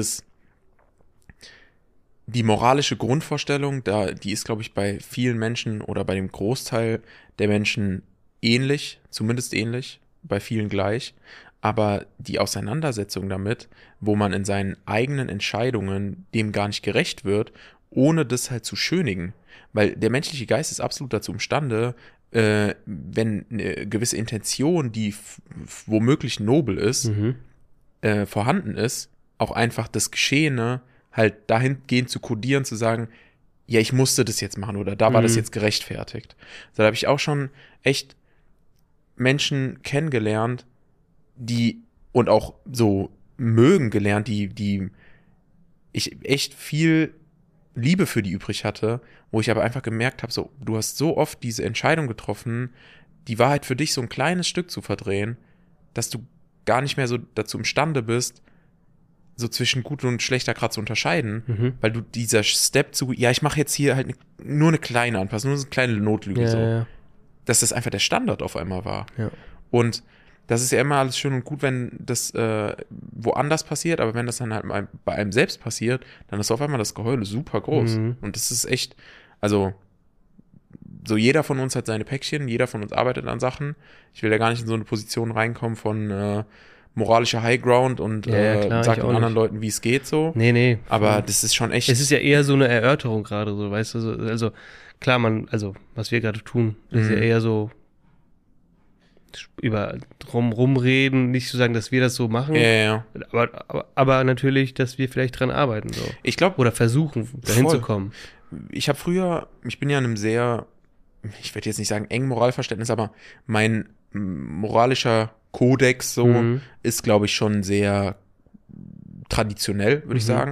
die moralische Grundvorstellung, die ist, glaube ich, bei vielen Menschen oder bei dem Großteil der Menschen ähnlich, zumindest ähnlich, bei vielen gleich. Aber die Auseinandersetzung damit, wo man in seinen eigenen Entscheidungen dem gar nicht gerecht wird, ohne das halt zu schönigen. Weil der menschliche Geist ist absolut dazu imstande, wenn eine gewisse Intention, die womöglich nobel ist, vorhanden ist, auch einfach das Geschehene halt dahingehend zu kodieren, zu sagen, ja, ich musste das jetzt machen oder da war das jetzt gerechtfertigt. So, da habe ich auch schon echt Menschen kennengelernt, die und auch so mögen gelernt, die ich echt viel Liebe für die übrig hatte, wo ich aber einfach gemerkt habe, so, du hast so oft diese Entscheidung getroffen, die Wahrheit für dich so ein kleines Stück zu verdrehen, dass du gar nicht mehr so dazu imstande bist, so zwischen gut und schlechter gerade zu unterscheiden, weil du dieser Step ja, ich mache jetzt hier halt nur eine kleine Anpassung, nur eine kleine Notlüge, Ja, so, ja. dass das einfach der Standard auf einmal war. Ja. Und das ist ja immer alles schön und gut, wenn das woanders passiert, aber wenn das dann halt bei einem selbst passiert, dann ist auf einmal das Geheule super groß. Und das ist echt, also so jeder von uns hat seine Päckchen, jeder von uns arbeitet an Sachen. Ich will ja gar nicht in so eine Position reinkommen von moralischer Highground und klar, sagt ich den auch anderen nicht. Leuten, wie es geht, so. Nee. Aber das ist schon echt. Es ist ja eher so eine Erörterung gerade, so, weißt du, also klar, was wir gerade tun, ist ja eher so über rumreden, nicht zu sagen, dass wir das so machen, Ja. aber natürlich, dass wir vielleicht dran arbeiten, so. Ich glaube, Oder versuchen, dahin Voll. zu kommen. ich bin ja in einem sehr, ich werde jetzt nicht sagen eng Moralverständnis, aber mein moralischer Kodex so ist, glaube ich, schon sehr traditionell, würde ich sagen.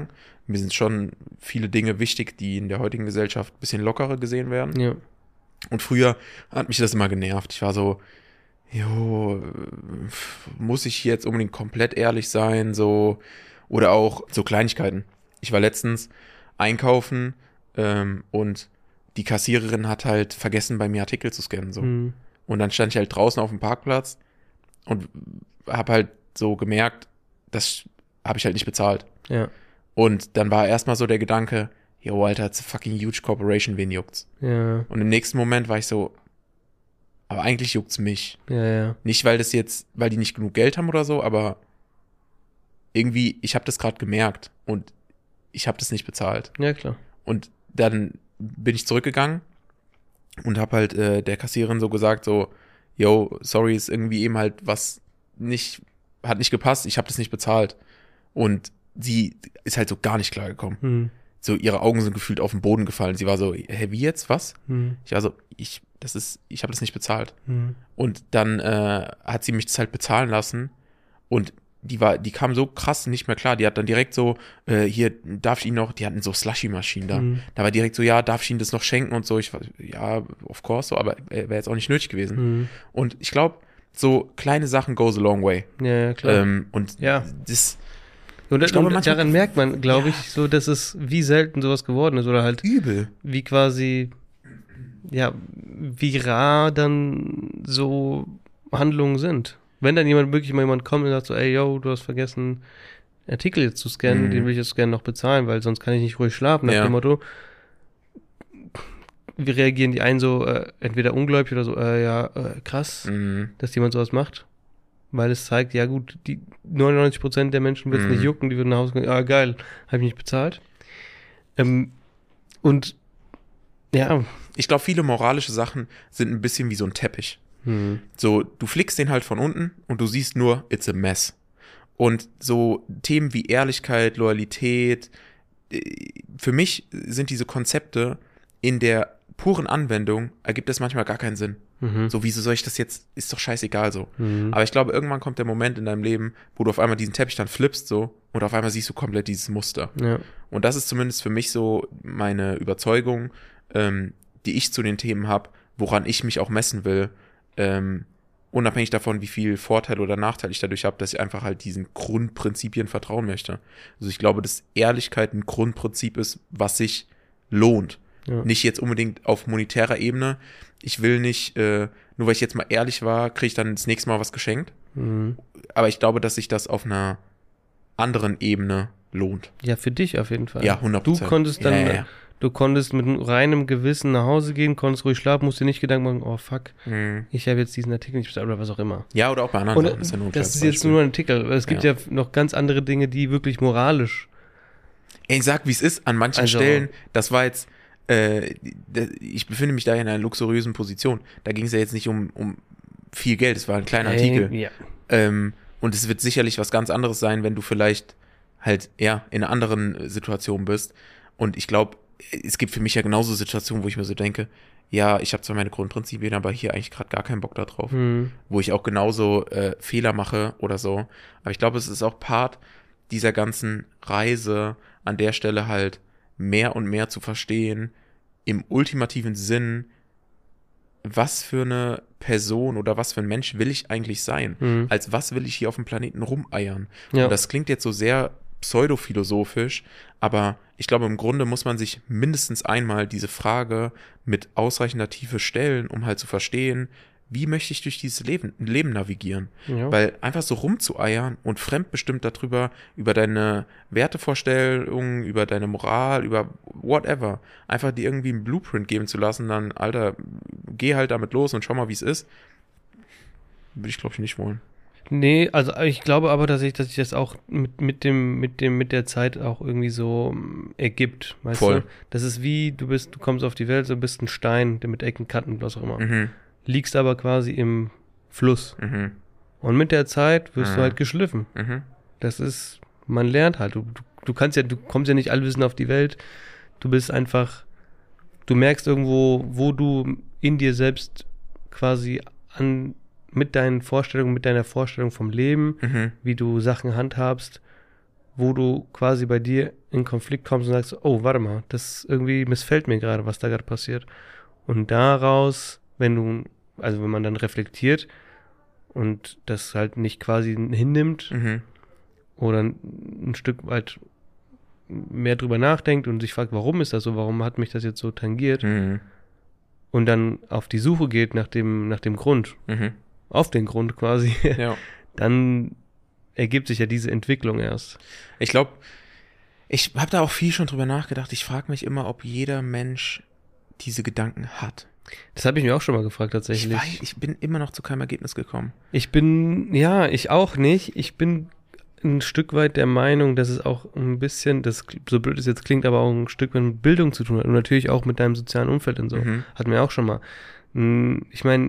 mir sind schon viele Dinge wichtig, die in der heutigen Gesellschaft ein bisschen lockerer gesehen werden. Ja. Und früher hat mich das immer genervt. Ich war so, jo, muss ich jetzt unbedingt komplett ehrlich sein, so, oder auch so Kleinigkeiten. Ich war letztens einkaufen und die Kassiererin hat halt vergessen, bei mir Artikel zu scannen, so. Mhm. Und dann stand ich halt draußen auf dem Parkplatz und habe halt so gemerkt, das habe ich halt nicht bezahlt. Ja. Und dann war erstmal so der Gedanke, yo, Alter, it's a fucking huge corporation, wen juckt's? Ja. Und im nächsten Moment war ich so, aber eigentlich juckt's mich. Ja. Nicht, weil die nicht genug Geld haben oder so, aber irgendwie, ich habe das gerade gemerkt und ich habe das nicht bezahlt. Ja, klar. Und dann bin ich zurückgegangen und habe halt der Kassiererin so gesagt, so, yo, sorry, ist irgendwie eben halt was hat nicht gepasst, ich habe das nicht bezahlt. Und sie ist halt so gar nicht klargekommen. Mhm. So, ihre Augen sind gefühlt auf den Boden gefallen. Sie war so, hä, wie jetzt, was? Mhm. Ich war so, ich habe das nicht bezahlt. Mhm. Und dann hat sie mich das halt bezahlen lassen und die kam so krass nicht mehr klar. Die hat dann direkt so, hier, darf ich Ihnen noch, die hatten so Slushy-Maschinen da. Mhm. Da war direkt so, ja, darf ich Ihnen das noch schenken und so. Ich war, ja, of course, so, aber wäre jetzt auch nicht nötig gewesen. Mhm. Und ich glaube, so kleine Sachen goes a long way. Ja, klar. Und Ja. das Und, ich glaube, und daran merkt man, glaube Ja. ich, so, dass es wie selten sowas geworden ist oder halt übel. wie quasi, ja, wie rar dann so Handlungen sind. Wenn dann wirklich mal jemand kommt und sagt so, ey, yo, du hast vergessen, Artikel jetzt zu scannen, Mhm. den will ich jetzt gerne noch bezahlen, weil sonst kann ich nicht ruhig schlafen, nach Ja. dem Motto. Wie reagieren die einen so, entweder ungläubig oder so, krass, Mhm. dass jemand sowas macht? Weil es zeigt, ja gut, die 99% der Menschen wird es nicht jucken, die würden nach Hause gehen, geil, habe ich nicht bezahlt. Und ja. Ich glaube, viele moralische Sachen sind ein bisschen wie so ein Teppich. So, du flickst den halt von unten und du siehst nur, it's a mess. Und so Themen wie Ehrlichkeit, Loyalität, für mich sind diese Konzepte in der puren Anwendung, ergibt das manchmal gar keinen Sinn. So, wieso soll ich das jetzt, ist doch scheißegal so. Aber ich glaube, irgendwann kommt der Moment in deinem Leben, wo du auf einmal diesen Teppich dann flippst so und auf einmal siehst du komplett dieses Muster. Ja. Und das ist zumindest für mich so meine Überzeugung, die ich zu den Themen habe, woran ich mich auch messen will, unabhängig davon, wie viel Vorteil oder Nachteil ich dadurch habe, dass ich einfach halt diesen Grundprinzipien vertrauen möchte. Also ich glaube, dass Ehrlichkeit ein Grundprinzip ist, was sich lohnt. Ja. Nicht jetzt unbedingt auf monetärer Ebene. Ich will nicht, nur weil ich jetzt mal ehrlich war, kriege ich dann das nächste Mal was geschenkt. Aber ich glaube, dass sich das auf einer anderen Ebene lohnt. Ja, für dich auf jeden Fall. Ja, 100%. Du konntest dann, Ja. du konntest mit reinem Gewissen nach Hause gehen, konntest ruhig schlafen, musst dir nicht Gedanken machen, oh fuck, ich habe jetzt diesen Artikel nicht bezahlt oder was auch immer. Ja, oder auch bei anderen Und Sachen. Ist ja nur ein das kleines ist jetzt Beispiel. nur ein Artikel. Es gibt ja noch ganz andere Dinge, die wirklich moralisch. Ey, sag, wie es ist, an manchen Also- Stellen, das war jetzt, ich befinde mich da in einer luxuriösen Position. Da ging es ja jetzt nicht um viel Geld, es war ein kleiner Artikel. Ja. Und es wird sicherlich was ganz anderes sein, wenn du vielleicht halt, ja, in einer anderen Situation bist. Und ich glaube, es gibt für mich ja genauso Situationen, wo ich mir so denke, ja, ich habe zwar meine Grundprinzipien, aber hier eigentlich gerade gar keinen Bock da drauf. Wo ich auch genauso Fehler mache oder so. Aber ich glaube, es ist auch Part dieser ganzen Reise, an der Stelle halt mehr und mehr zu verstehen, im ultimativen Sinn, was für eine Person oder was für ein Mensch will ich eigentlich sein? Als was will ich hier auf dem Planeten rumeiern? Ja. Und das klingt jetzt so sehr pseudophilosophisch, aber ich glaube, im Grunde muss man sich mindestens einmal diese Frage mit ausreichender Tiefe stellen, um halt zu verstehen, wie möchte ich durch dieses Leben navigieren? Ja. Weil einfach so rumzueiern und fremdbestimmt darüber, über deine Wertevorstellungen, über deine Moral, über whatever, einfach dir irgendwie einen Blueprint geben zu lassen, dann, Alter, geh halt damit los und schau mal, wie es ist, würde ich, glaube ich, nicht wollen. Nee, also ich glaube aber, dass sich das auch mit der Zeit auch irgendwie so ergibt, weißt Voll. du? Das ist wie, du kommst auf die Welt, so bist ein Stein, der mit Ecken, Kanten, was auch immer. Mhm. Liegst aber quasi im Fluss. Mhm. Und mit der Zeit wirst du halt geschliffen. Mhm. Das ist, man lernt halt. Du kommst ja nicht allwissend auf die Welt. Du bist einfach, du merkst irgendwo, wo du in dir selbst quasi mit deiner Vorstellung vom Leben, wie du Sachen handhabst, wo du quasi bei dir in Konflikt kommst und sagst, oh, warte mal, das irgendwie missfällt mir gerade, was da gerade passiert. Und daraus, wenn man dann reflektiert und das halt nicht quasi hinnimmt oder ein Stück weit mehr drüber nachdenkt und sich fragt, warum ist das so, warum hat mich das jetzt so tangiert und dann auf die Suche geht nach dem Grund, auf den Grund quasi, Ja. dann ergibt sich ja diese Entwicklung erst. Ich glaube, ich habe da auch viel schon drüber nachgedacht. Ich frage mich immer, ob jeder Mensch diese Gedanken hat. Das habe ich mir auch schon mal gefragt tatsächlich. Ich bin immer noch zu keinem Ergebnis gekommen. Ich auch nicht. Ich bin ein Stück weit der Meinung, dass es auch ein bisschen, das so blöd es jetzt klingt, aber auch ein Stück weit mit Bildung zu tun hat und natürlich auch mit deinem sozialen Umfeld und so. Hatten wir auch schon mal. Ich meine,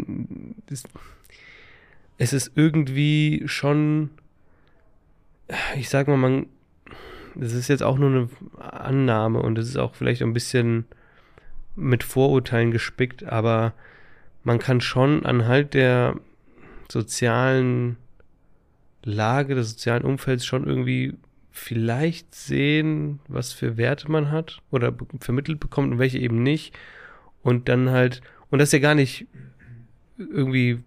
es ist irgendwie schon, ich sag mal, das ist jetzt auch nur eine Annahme und es ist auch vielleicht ein bisschen mit Vorurteilen gespickt, aber man kann schon anhand der sozialen Lage, des sozialen Umfelds schon irgendwie vielleicht sehen, was für Werte man hat oder vermittelt bekommt und welche eben nicht. Und dann halt, und das ist ja gar nicht irgendwie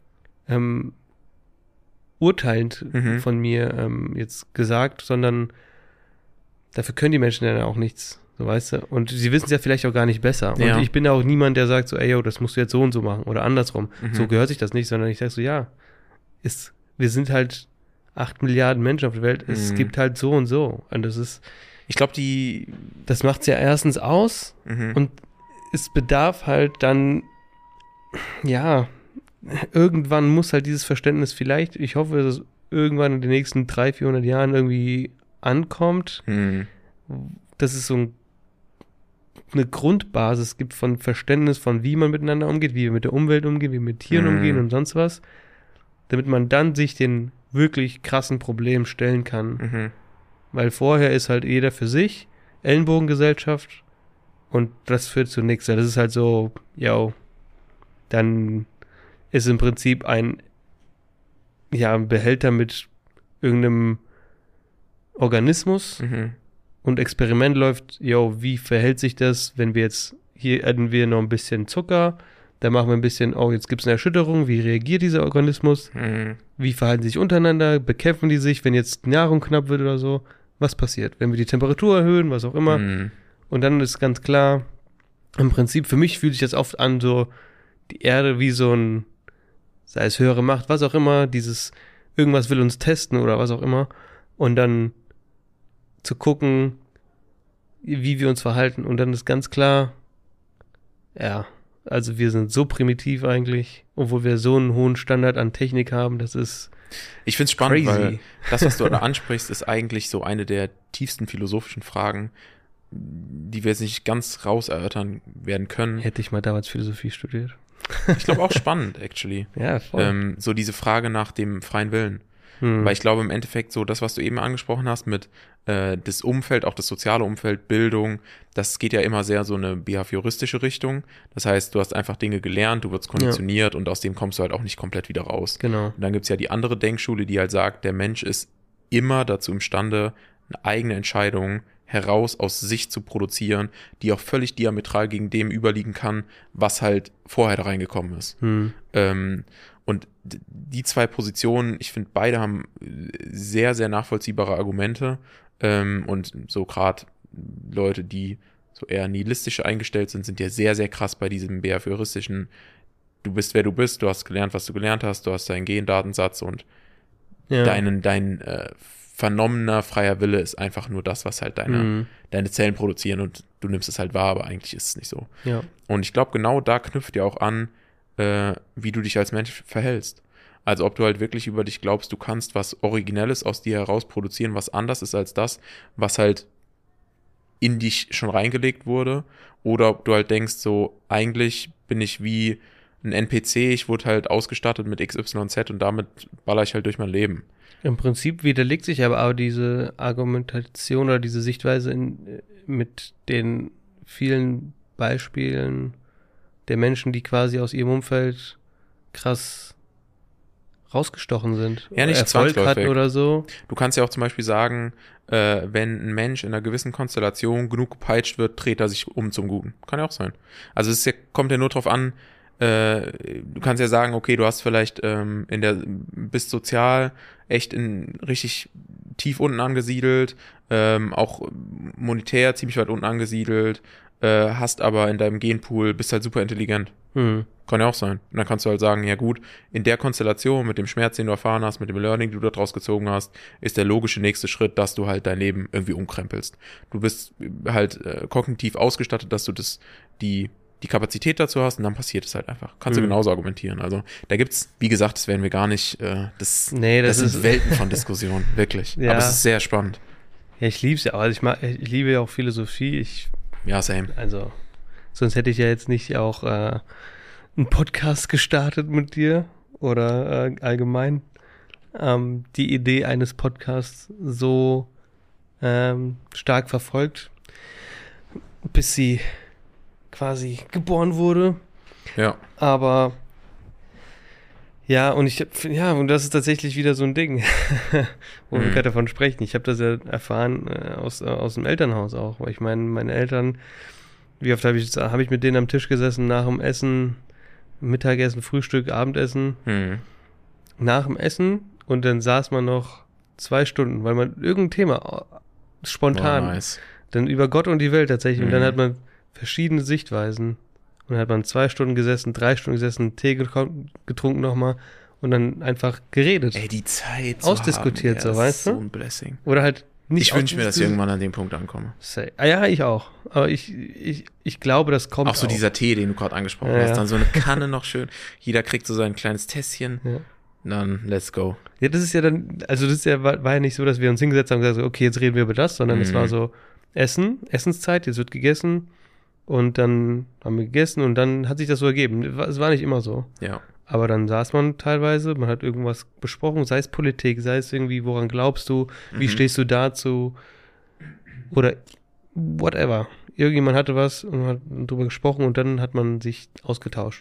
urteilend von mir jetzt gesagt, sondern dafür können die Menschen ja auch nichts. So, weißt du? Und sie wissen es ja vielleicht auch gar nicht besser. Und ich bin ja auch niemand, der sagt so, ey, yo, das musst du jetzt so und so machen. Oder andersrum. So gehört sich das nicht, sondern ich sag so, ja, wir sind halt 8 Milliarden Menschen auf der Welt. Es gibt halt so und so. Und das ist, ich glaube, das macht es ja erstens aus. Und es bedarf halt dann, ja, irgendwann muss halt dieses Verständnis vielleicht, ich hoffe, dass es irgendwann in den nächsten 300-400 Jahren irgendwie ankommt, dass es so eine Grundbasis gibt von Verständnis von, wie man miteinander umgeht, wie wir mit der Umwelt umgehen, wie wir mit Tieren umgehen und sonst was, damit man dann sich den wirklich krassen Problemen stellen kann. Weil vorher ist halt jeder für sich, Ellenbogengesellschaft und das führt zu nichts. Das ist halt so, dann ist im Prinzip ein Behälter mit irgendeinem Organismus und Experiment läuft, wie verhält sich das, wenn wir jetzt, hier adden wir noch ein bisschen Zucker, dann machen wir ein bisschen, jetzt gibt es eine Erschütterung, wie reagiert dieser Organismus, wie verhalten sie sich untereinander, bekämpfen die sich, wenn jetzt Nahrung knapp wird oder so, was passiert, wenn wir die Temperatur erhöhen, was auch immer, und dann ist ganz klar, im Prinzip, für mich fühlt sich das oft an, so die Erde wie so ein, sei es höhere Macht, was auch immer, dieses, irgendwas will uns testen oder was auch immer, und dann zu gucken, wie wir uns verhalten. Und dann ist ganz klar, also wir sind so primitiv eigentlich, obwohl wir so einen hohen Standard an Technik haben, das ist ich finde es spannend, crazy. weil das, was du da ansprichst, ist eigentlich so eine der tiefsten philosophischen Fragen, die wir jetzt nicht ganz raus erörtern werden können. Hätte ich mal damals Philosophie studiert. Ich glaube auch spannend, actually. Ja, voll. So diese Frage nach dem freien Willen. Weil ich glaube im Endeffekt so, das, was du eben angesprochen hast mit das Umfeld, auch das soziale Umfeld, Bildung, das geht ja immer sehr so eine behavioristische Richtung. Das heißt, du hast einfach Dinge gelernt, du wirst konditioniert und aus dem kommst du halt auch nicht komplett wieder raus. Genau. Und dann gibt's ja die andere Denkschule, die halt sagt, der Mensch ist immer dazu imstande, eine eigene Entscheidung heraus aus sich zu produzieren, die auch völlig diametral gegen dem überliegen kann, was halt vorher da reingekommen ist. Und die zwei Positionen, ich finde, beide haben sehr, sehr nachvollziehbare Argumente. Und so gerade Leute, die so eher nihilistisch eingestellt sind, sind ja sehr, sehr krass bei diesem behavioristischen, du bist, wer du bist, du hast gelernt, was du gelernt hast, du hast deinen Gendatensatz und dein vernommener freier Wille ist einfach nur das, was halt deine Zellen produzieren und du nimmst es halt wahr, aber eigentlich ist es nicht so. Ja. Und ich glaube, genau da knüpft ja auch an, wie du dich als Mensch verhältst. Also ob du halt wirklich über dich glaubst, du kannst was Originelles aus dir heraus produzieren, was anders ist als das, was halt in dich schon reingelegt wurde, oder ob du halt denkst, so eigentlich bin ich wie ein NPC, ich wurde halt ausgestattet mit XYZ und damit baller ich halt durch mein Leben. Im Prinzip widerlegt sich aber auch diese Argumentation oder diese Sichtweise mit den vielen Beispielen der Menschen, die quasi aus ihrem Umfeld krass rausgestochen sind. Ja, nicht Erfolg zwangsläufig. hatten oder so. Du kannst ja auch zum Beispiel sagen, wenn ein Mensch in einer gewissen Konstellation genug gepeitscht wird, dreht er sich um zum Guten. Kann ja auch sein. Also es ist ja, kommt ja nur drauf an, du kannst ja sagen, okay, du hast vielleicht bist sozial echt richtig tief unten angesiedelt, auch monetär ziemlich weit unten angesiedelt, hast aber in deinem Genpool, bist halt super intelligent. Kann ja auch sein. Und dann kannst du halt sagen, ja gut, in der Konstellation mit dem Schmerz, den du erfahren hast, mit dem Learning, den du daraus gezogen hast, ist der logische nächste Schritt, dass du halt dein Leben irgendwie umkrempelst. Du bist halt kognitiv ausgestattet, dass du die Kapazität dazu hast und dann passiert es halt einfach. Kannst du genauso argumentieren. Also da gibt's, wie gesagt, das werden wir gar nicht, das sind Welten von Diskussionen, wirklich. Ja. Aber es ist sehr spannend. Ja, ich lieb's ja. Also ich liebe ja auch Philosophie. Ja, same. Also, sonst hätte ich ja jetzt nicht auch einen Podcast gestartet mit dir oder allgemein die Idee eines Podcasts so stark verfolgt, bis sie quasi geboren wurde. Ja. Aber ja, und und das ist tatsächlich wieder so ein Ding, wo wir gerade davon sprechen. Ich habe das ja erfahren aus dem Elternhaus auch, weil ich meine Eltern, wie oft habe ich mit denen am Tisch gesessen nach dem Essen, Mittagessen, Frühstück, Abendessen, nach dem Essen und dann saß man noch 2 Stunden, weil man irgendein Thema spontan, dann über Gott und die Welt tatsächlich und dann hat man verschiedene Sichtweisen. Und dann hat man 2 Stunden gesessen, 3 Stunden gesessen, Tee getrunken nochmal und dann einfach geredet. Ey, die Zeit ausdiskutiert, so, weißt du? So ein Blessing. Oder halt nicht. Ich wünsche mir, dass ich irgendwann an dem Punkt ankomme. Ja, ich auch. Aber ich glaube, das kommt auch. So dieser Tee, den du gerade angesprochen hast, dann so eine Kanne noch schön. Jeder kriegt so sein kleines Tässchen. Ja. Dann let's go. Ja, das ist ja dann, also das ist ja, war ja nicht so, dass wir uns hingesetzt haben und gesagt, okay, jetzt reden wir über das, sondern es war so Essenszeit, jetzt wird gegessen. Und dann haben wir gegessen und dann hat sich das so ergeben. Es war nicht immer so. Ja. Aber dann saß man teilweise, man hat irgendwas besprochen, sei es Politik, sei es irgendwie, woran glaubst du, wie stehst du dazu oder whatever. Irgendjemand hatte was und hat drüber gesprochen und dann hat man sich ausgetauscht.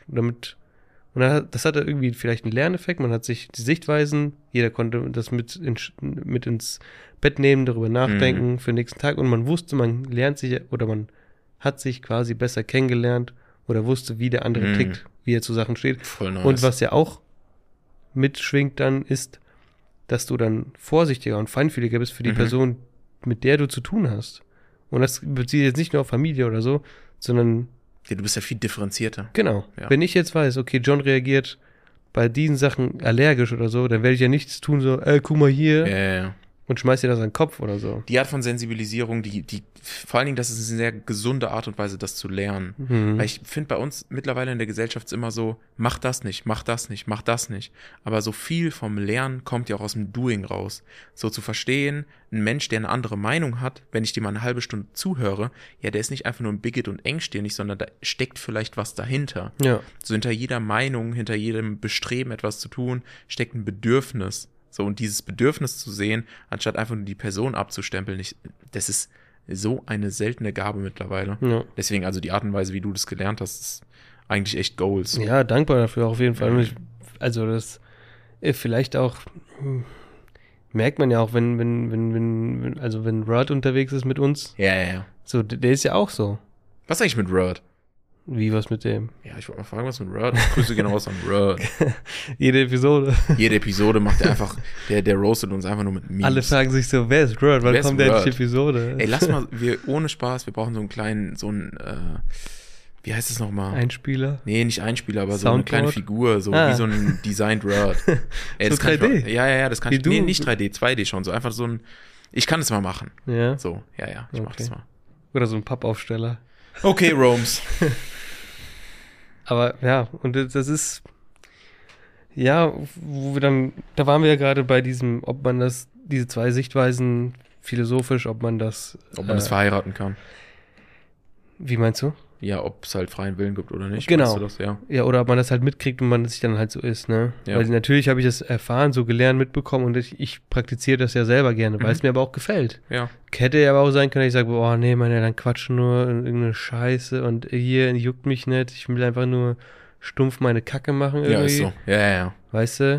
Das hatte irgendwie vielleicht einen Lerneffekt, man hat sich die Sichtweisen, jeder konnte das mit ins Bett nehmen, darüber nachdenken für den nächsten Tag und man wusste, man lernt sich oder man hat sich quasi besser kennengelernt oder wusste, wie der andere tickt, wie er zu Sachen steht. Voll nice. Und was ja auch mitschwingt dann ist, dass du dann vorsichtiger und feinfühliger bist für die Person, mit der du zu tun hast. Und das bezieht jetzt nicht nur auf Familie oder so, sondern... Ja, du bist ja viel differenzierter. Genau. Ja. Wenn ich jetzt weiß, okay, John reagiert bei diesen Sachen allergisch oder so, dann werde ich ja nichts tun, so, guck mal hier. Ja. Und schmeißt dir das an den Kopf oder so. Die Art von Sensibilisierung, vor allen Dingen, das ist eine sehr gesunde Art und Weise, das zu lernen. Weil ich finde, bei uns mittlerweile in der Gesellschaft ist immer so, mach das nicht, mach das nicht, mach das nicht. Aber so viel vom Lernen kommt ja auch aus dem Doing raus. So zu verstehen, ein Mensch, der eine andere Meinung hat, wenn ich dir mal eine halbe Stunde zuhöre, ja, der ist nicht einfach nur ein Bigot und engstirnig, sondern da steckt vielleicht was dahinter. Ja. So hinter jeder Meinung, hinter jedem Bestreben, etwas zu tun, steckt ein Bedürfnis. So, und dieses Bedürfnis zu sehen, anstatt einfach nur die Person abzustempeln, das ist so eine seltene Gabe mittlerweile. Ja. Deswegen, also die Art und Weise, wie du das gelernt hast, ist eigentlich echt Goals. Ja, dankbar dafür auf jeden Fall. Also das vielleicht auch merkt man ja auch, wenn Rod unterwegs ist mit uns. Ja. So, der ist ja auch so. Was eigentlich mit Rod? Wie, was mit dem? Ja, ich wollte mal fragen, was mit Rod? Grüße gehen raus an Rod. Jede Episode macht er einfach, der roastet uns einfach nur mit Memes. Alle fragen sich so, wer ist Rod? Wann kommt der in die Episode? Ey, lass mal, ohne Spaß, wir brauchen so einen wie heißt es nochmal? Einspieler? Nee, nicht Einspieler, aber Soundboard? so eine kleine Figur, so wie so ein Designed Rod. Ey, so 3D? Ja, das kann wie ich. Du? Nee, nicht 3D, 2D schon, so einfach so ein, ich kann es mal machen. Ja? So, ja, ich mach das mal. Oder so ein Pappaufsteller. Okay, Romes. Aber ja, und das ist, ja, da waren wir ja gerade bei diesem, ob man diese 2 Sichtweisen philosophisch, ob man das verheiraten kann. Wie meinst du? Ja, ob es halt freien Willen gibt oder nicht. Genau. Weißt du das? Ja. Ja, oder ob man das halt mitkriegt und man sich dann halt so ist, ne? Ja. Weil natürlich habe ich das erfahren, so gelernt, mitbekommen und ich praktiziere das ja selber gerne, weil es mir aber auch gefällt. Ja. Hätte ja aber auch sein können, dass ich sage, boah, nee, meine Eltern quatschen nur irgendeine Scheiße und hier juckt mich nicht, ich will einfach nur stumpf meine Kacke machen irgendwie. Ja, ist so. Ja. Weißt du?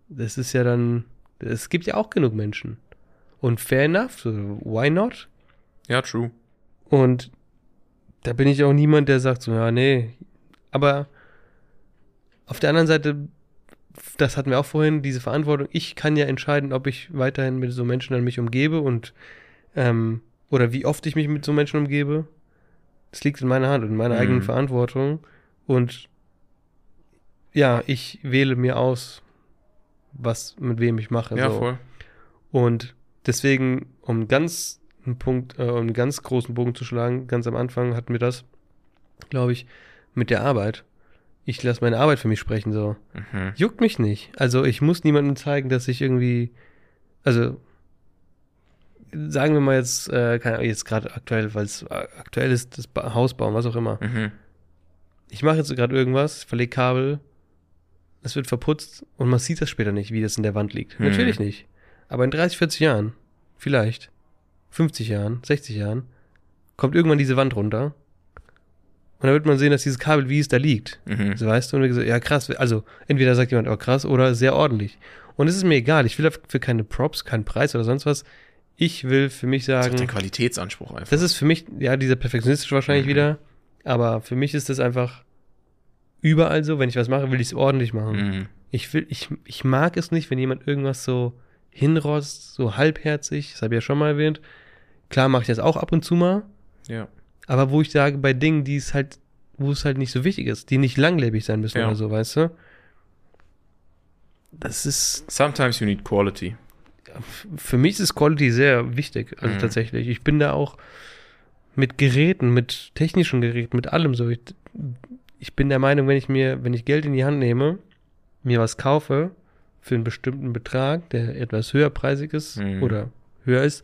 das ist ja dann, es gibt ja auch genug Menschen. Und fair enough, so, why not? Ja, true. Und da bin ich auch niemand, der sagt so, ja, nee. Aber auf der anderen Seite, das hatten wir auch vorhin, diese Verantwortung, ich kann ja entscheiden, ob ich weiterhin mit so Menschen an mich umgebe und oder wie oft ich mich mit so Menschen umgebe. Das liegt in meiner Hand und in meiner eigenen Verantwortung. Und ja, ich wähle mir aus, was mit wem ich mache. Ja, so. voll. Und deswegen, um einen ganz großen Bogen zu schlagen, ganz am Anfang hatten wir das, glaube ich, mit der Arbeit. Ich lasse meine Arbeit für mich sprechen, so. Juckt mich nicht. Also ich muss niemandem zeigen, dass ich irgendwie, also sagen wir mal jetzt, keine Ahnung, jetzt gerade aktuell, weil es aktuell ist, das Haus bauen, was auch immer. Ich mache jetzt gerade irgendwas, verlege Kabel, es wird verputzt und man sieht das später nicht, wie das in der Wand liegt. Natürlich nicht. Aber in 30, 40 Jahren, vielleicht, 50 Jahren, 60 Jahren, kommt irgendwann diese Wand runter und dann wird man sehen, dass dieses Kabel, wie es da liegt. So, weißt du, und gesagt, ja krass, also entweder sagt jemand, oh krass, oder sehr ordentlich. Und es ist mir egal, ich will dafür keine Props, keinen Preis oder sonst was. Ich will für mich sagen, das ist ein Qualitätsanspruch einfach. das ist für mich, ja, dieser perfektionistische wahrscheinlich wieder, aber für mich ist das einfach überall so, wenn ich was mache, will ich es ordentlich machen. Ich mag es nicht, wenn jemand irgendwas so hinrotzt, so halbherzig, das habe ich ja schon mal erwähnt. Klar mache ich das auch ab und zu mal, Ja. aber wo ich sage, bei Dingen, wo es halt nicht so wichtig ist, die nicht langlebig sein müssen oder so, weißt du? Das ist, Sometimes you need quality. für mich ist Quality sehr wichtig, also tatsächlich. Ich bin da auch mit Geräten, mit technischen Geräten, mit allem so. Ich bin der Meinung, wenn ich Geld in die Hand nehme, mir was kaufe für einen bestimmten Betrag, der etwas höherpreisig ist oder höher ist,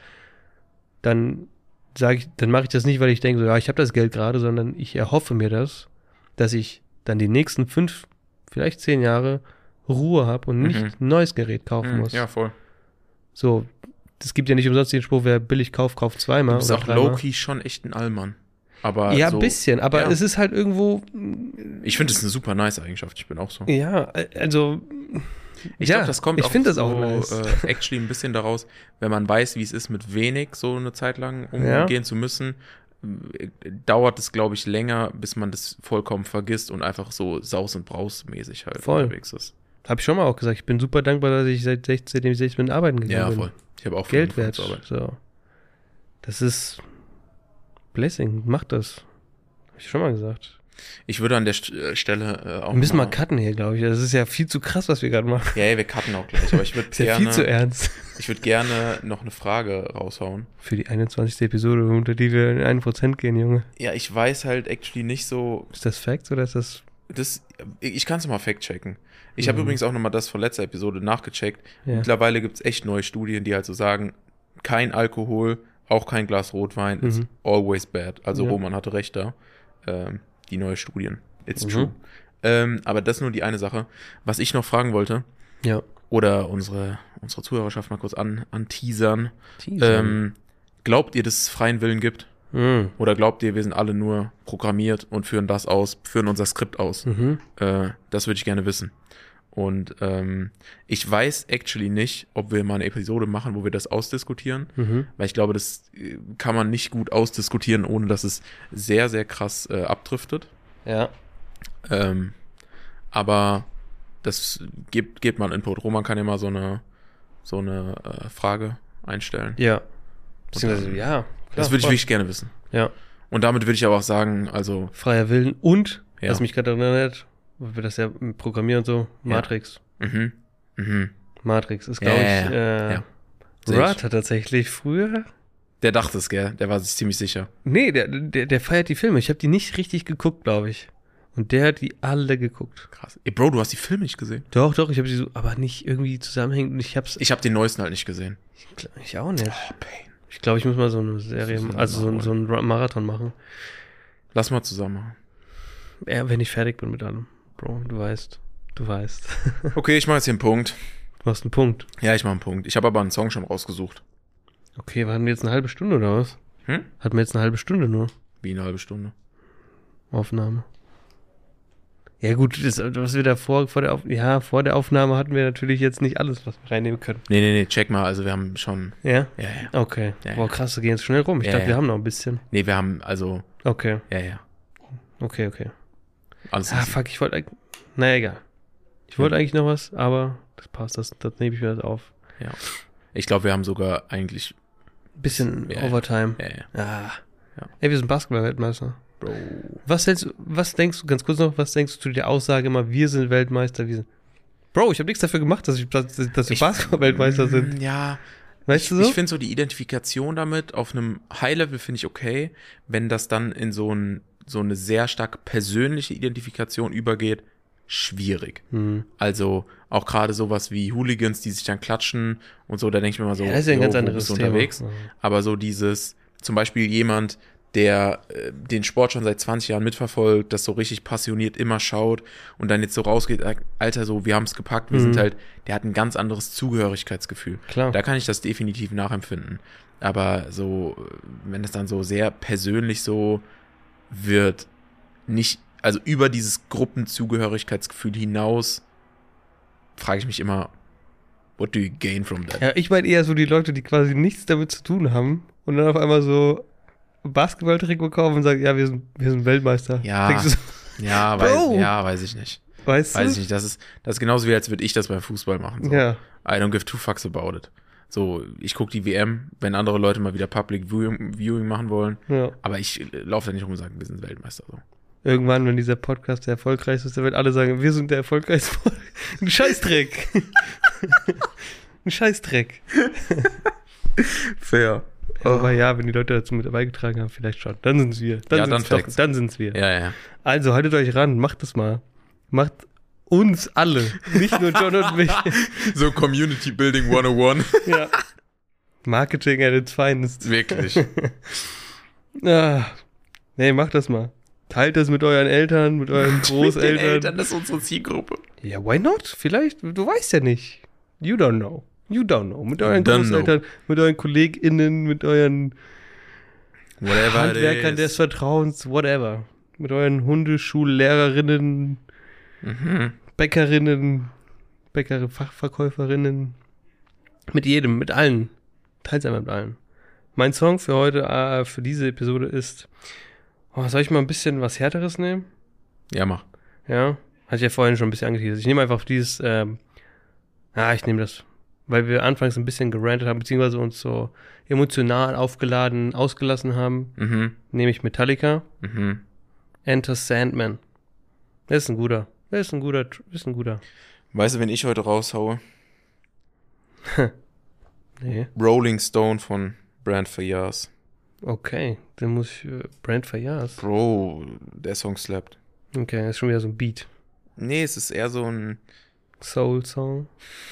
dann mache ich das nicht, weil ich denke, so, ja, ich habe das Geld gerade, sondern ich erhoffe mir das, dass ich dann die nächsten 5, vielleicht 10 Jahre Ruhe habe und nicht ein neues Gerät kaufen muss. Ja, voll. So, es gibt ja nicht umsonst den Spruch, wer billig kauft, kauft zweimal. Du bist oder auch dreimal. low-key schon echt ein Allmann. Aber Ja, so, ein bisschen, aber ja. es ist halt irgendwo, Ich finde das eine super nice Eigenschaft. Ich bin auch so. ja, also, Ich ja, glaube, das kommt ich auch finde das so, auch nice. actually ein bisschen daraus, wenn man weiß, wie es ist, mit wenig so eine Zeit lang Ja. umgehen zu müssen, dauert es, glaube ich, länger, bis man das vollkommen vergisst und einfach so Saus- und Braus-mäßig halt Voll. unterwegs ist. Habe ich schon mal auch gesagt, ich bin super dankbar, dass ich seitdem ich 16 bin, arbeiten gegangen Ja, bin. voll. Ich habe auch viel Geld wert. angefangen zu So. Das ist Blessing, mach das. Hab ich schon mal gesagt. Ich würde an der Stelle auch Wir müssen mal mal cutten hier, glaube ich. Das ist ja viel zu krass, was wir gerade machen. ja, wir cutten auch gleich, aber ich würde Das ist ja viel zu gerne, ernst. ich würde gerne noch eine Frage raushauen. Für die 21. Episode, unter die wir in 1% gehen, Junge. Ja, ich weiß halt actually nicht so, Ist das Facts oder ist das... ich kann es mal fact-checken. Ich habe übrigens auch nochmal das von letzter Episode nachgecheckt. Ja. Mittlerweile gibt es echt neue Studien, die halt so sagen, kein Alkohol, auch kein Glas Rotwein ist always bad. Also Ja. Roman hatte recht da. Die neue Studien. It's Mhm. true. Aber das ist nur die eine Sache. Was ich noch fragen wollte, Ja. oder unsere Zuhörerschaft mal kurz anteasern. Teasern. Glaubt ihr, dass es freien Willen gibt? Oder glaubt ihr, wir sind alle nur programmiert und führen unser Skript aus? Das würde ich gerne wissen. Und ich weiß actually nicht, ob wir mal eine Episode machen, wo wir das ausdiskutieren, weil ich glaube, das kann man nicht gut ausdiskutieren, ohne dass es sehr, sehr krass abdriftet. Ja. Aber das gibt mal Input. Roman kann ja mal so eine Frage einstellen. Ja. Beziehungsweise, ja. Klar, Das würde ich voll. wirklich gerne wissen. Ja. Und damit würde ich aber auch sagen, also, Freier Willen und, Ja. was mich gerade erinnert, weil wir das ja programmieren und so, Matrix. Matrix ist, glaube ich, ja. Sehe ich. Rad hat tatsächlich früher... Der dachte es, gell? Der war sich ziemlich sicher. Nee, der feiert die Filme. Ich habe die nicht richtig geguckt, glaube ich. Und der hat die alle geguckt. Krass. Ey, Bro, du hast die Filme nicht gesehen? Doch, ich habe sie so, aber nicht irgendwie zusammenhängend. Und ich hab's... Ich habe den neuesten halt nicht gesehen. Ich auch nicht. Oh, Pain. Ich glaube, ich muss mal so eine Serie, Das müssen wir also mal so einen Marathon machen. Lass mal zusammen machen. Ja, wenn ich fertig bin mit allem. Bro, du weißt. Okay, ich mache jetzt hier einen Punkt. Du machst einen Punkt. Ja, ich mache einen Punkt. Ich habe aber einen Song schon rausgesucht. Okay, hatten wir jetzt eine halbe Stunde oder was? Hatten wir jetzt eine halbe Stunde nur Wie eine halbe Stunde. Aufnahme. Ja gut, was wir da vor der Aufnahme hatten wir natürlich jetzt nicht alles, was wir reinnehmen können. Nee, check mal, also wir haben schon... Ja? Ja. Okay. Ja, Boah, krass, wir gehen jetzt schnell rum. Ich dachte, wir haben noch ein bisschen. Nee, wir haben, also... Okay. Ja. Okay. Alles Ah, fuck, ich wollte eigentlich... Naja, egal. Ich wollte eigentlich noch was, aber das passt, das nehme ich mir das auf. Ja. Ich glaube, wir haben sogar eigentlich... Bisschen Overtime. Ja. Ah. Ja. Ey, wir sind Basketball-Weltmeister. Bro. Was denkst du zu der Aussage immer, wir sind Weltmeister, wir sind... Bro, ich habe nichts dafür gemacht, dass wir Basketball-Weltmeister sind. Ja. Weißt du so? Ich finde so die Identifikation damit auf einem High-Level finde ich okay, wenn das dann in so eine sehr stark persönliche Identifikation übergeht, schwierig. Also auch gerade sowas wie Hooligans, die sich dann klatschen und so, da denke ich mir mal so, ja, das ist ja ein ganz anderes bist du Thema. Unterwegs. Aber so dieses, zum Beispiel jemand, der den Sport schon seit 20 Jahren mitverfolgt, das so richtig passioniert immer schaut und dann jetzt so rausgeht, Alter, so, wir haben es gepackt, wir sind halt, der hat ein ganz anderes Zugehörigkeitsgefühl. Klar. Da kann ich das definitiv nachempfinden. Aber so, wenn es dann so sehr persönlich so wird, nicht, also über dieses Gruppenzugehörigkeitsgefühl hinaus, frage ich mich immer, what do you gain from that? Ja, ich meine eher so die Leute, die quasi nichts damit zu tun haben und dann auf einmal so Basketball-Trikot kaufen und sagen, ja, wir sind Weltmeister. Ja, So, weiß ich nicht. weißt Weiß ich du? nicht. Das ist genauso wie, als würde ich das beim Fußball machen. So. Ja. I don't give two fucks about it. So, ich gucke die WM, wenn andere Leute mal wieder Public Viewing machen wollen. Ja. Aber ich laufe da nicht rum und sage, wir sind Weltmeister. So. Irgendwann, wenn dieser Podcast der erfolgreichste ist, dann werden alle sagen, wir sind der erfolgreichste Ein Scheißdreck. Ein Scheißdreck. Fair. Aber ja, wenn die Leute dazu mit beigetragen haben, vielleicht schon. Dann sind's wir. Dann sind's wir. Ja. Also, haltet euch ran, macht das mal. Macht uns alle. Nicht nur John und mich. So Community Building 101. Ja. Marketing at its finest. Wirklich. Ah. Nee, macht das mal. Teilt das mit euren Eltern, mit euren Großeltern. Mit den Eltern, das ist unsere Zielgruppe. Ja, why not? Vielleicht, du weißt ja nicht. You don't know. Mit euren Großeltern, mit euren KollegInnen, mit euren Handwerkern des Vertrauens, whatever. Mit euren Hundeschullehrerinnen, Bäckerinnen, Fachverkäuferinnen. Mit jedem, mit allen. Teilt's einmal mit allen. Mein Song für heute, für diese Episode ist, soll ich mal ein bisschen was Härteres nehmen? Ja, mach. Ja, hatte ich ja vorhin schon ein bisschen angeteasert. Ich nehme einfach dieses, ich nehme das, weil wir anfangs ein bisschen gerantet haben, beziehungsweise uns so emotional aufgeladen, ausgelassen haben, nehme ich Metallica, Enter Sandman. Das ist ein guter. Weißt du, wen ich heute raushaue? Nee. Rolling Stone von Brand Fayaz. Okay, dann muss ich Brand Fayaz. Bro, der Song slappt. Okay, das ist schon wieder so ein Beat. Nee, es ist eher so ein Soul-Song.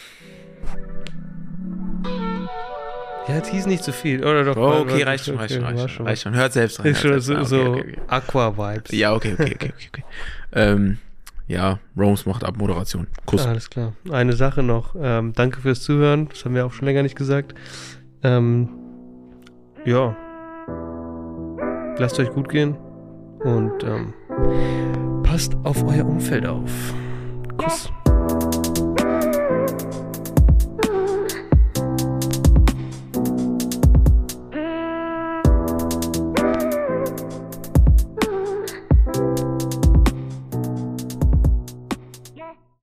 Ja, jetzt hieß nicht zu viel, oder doch? Oh, okay, reicht schon. Hört selbst rein. Ist schon so Aqua-Vibes. Ja, okay. Ja, Rome's macht Abmoderation. Kuss. Alles klar. Eine Sache noch. Danke fürs Zuhören. Das haben wir auch schon länger nicht gesagt. Ja. Lasst euch gut gehen. Und passt auf euer Umfeld auf. Kuss.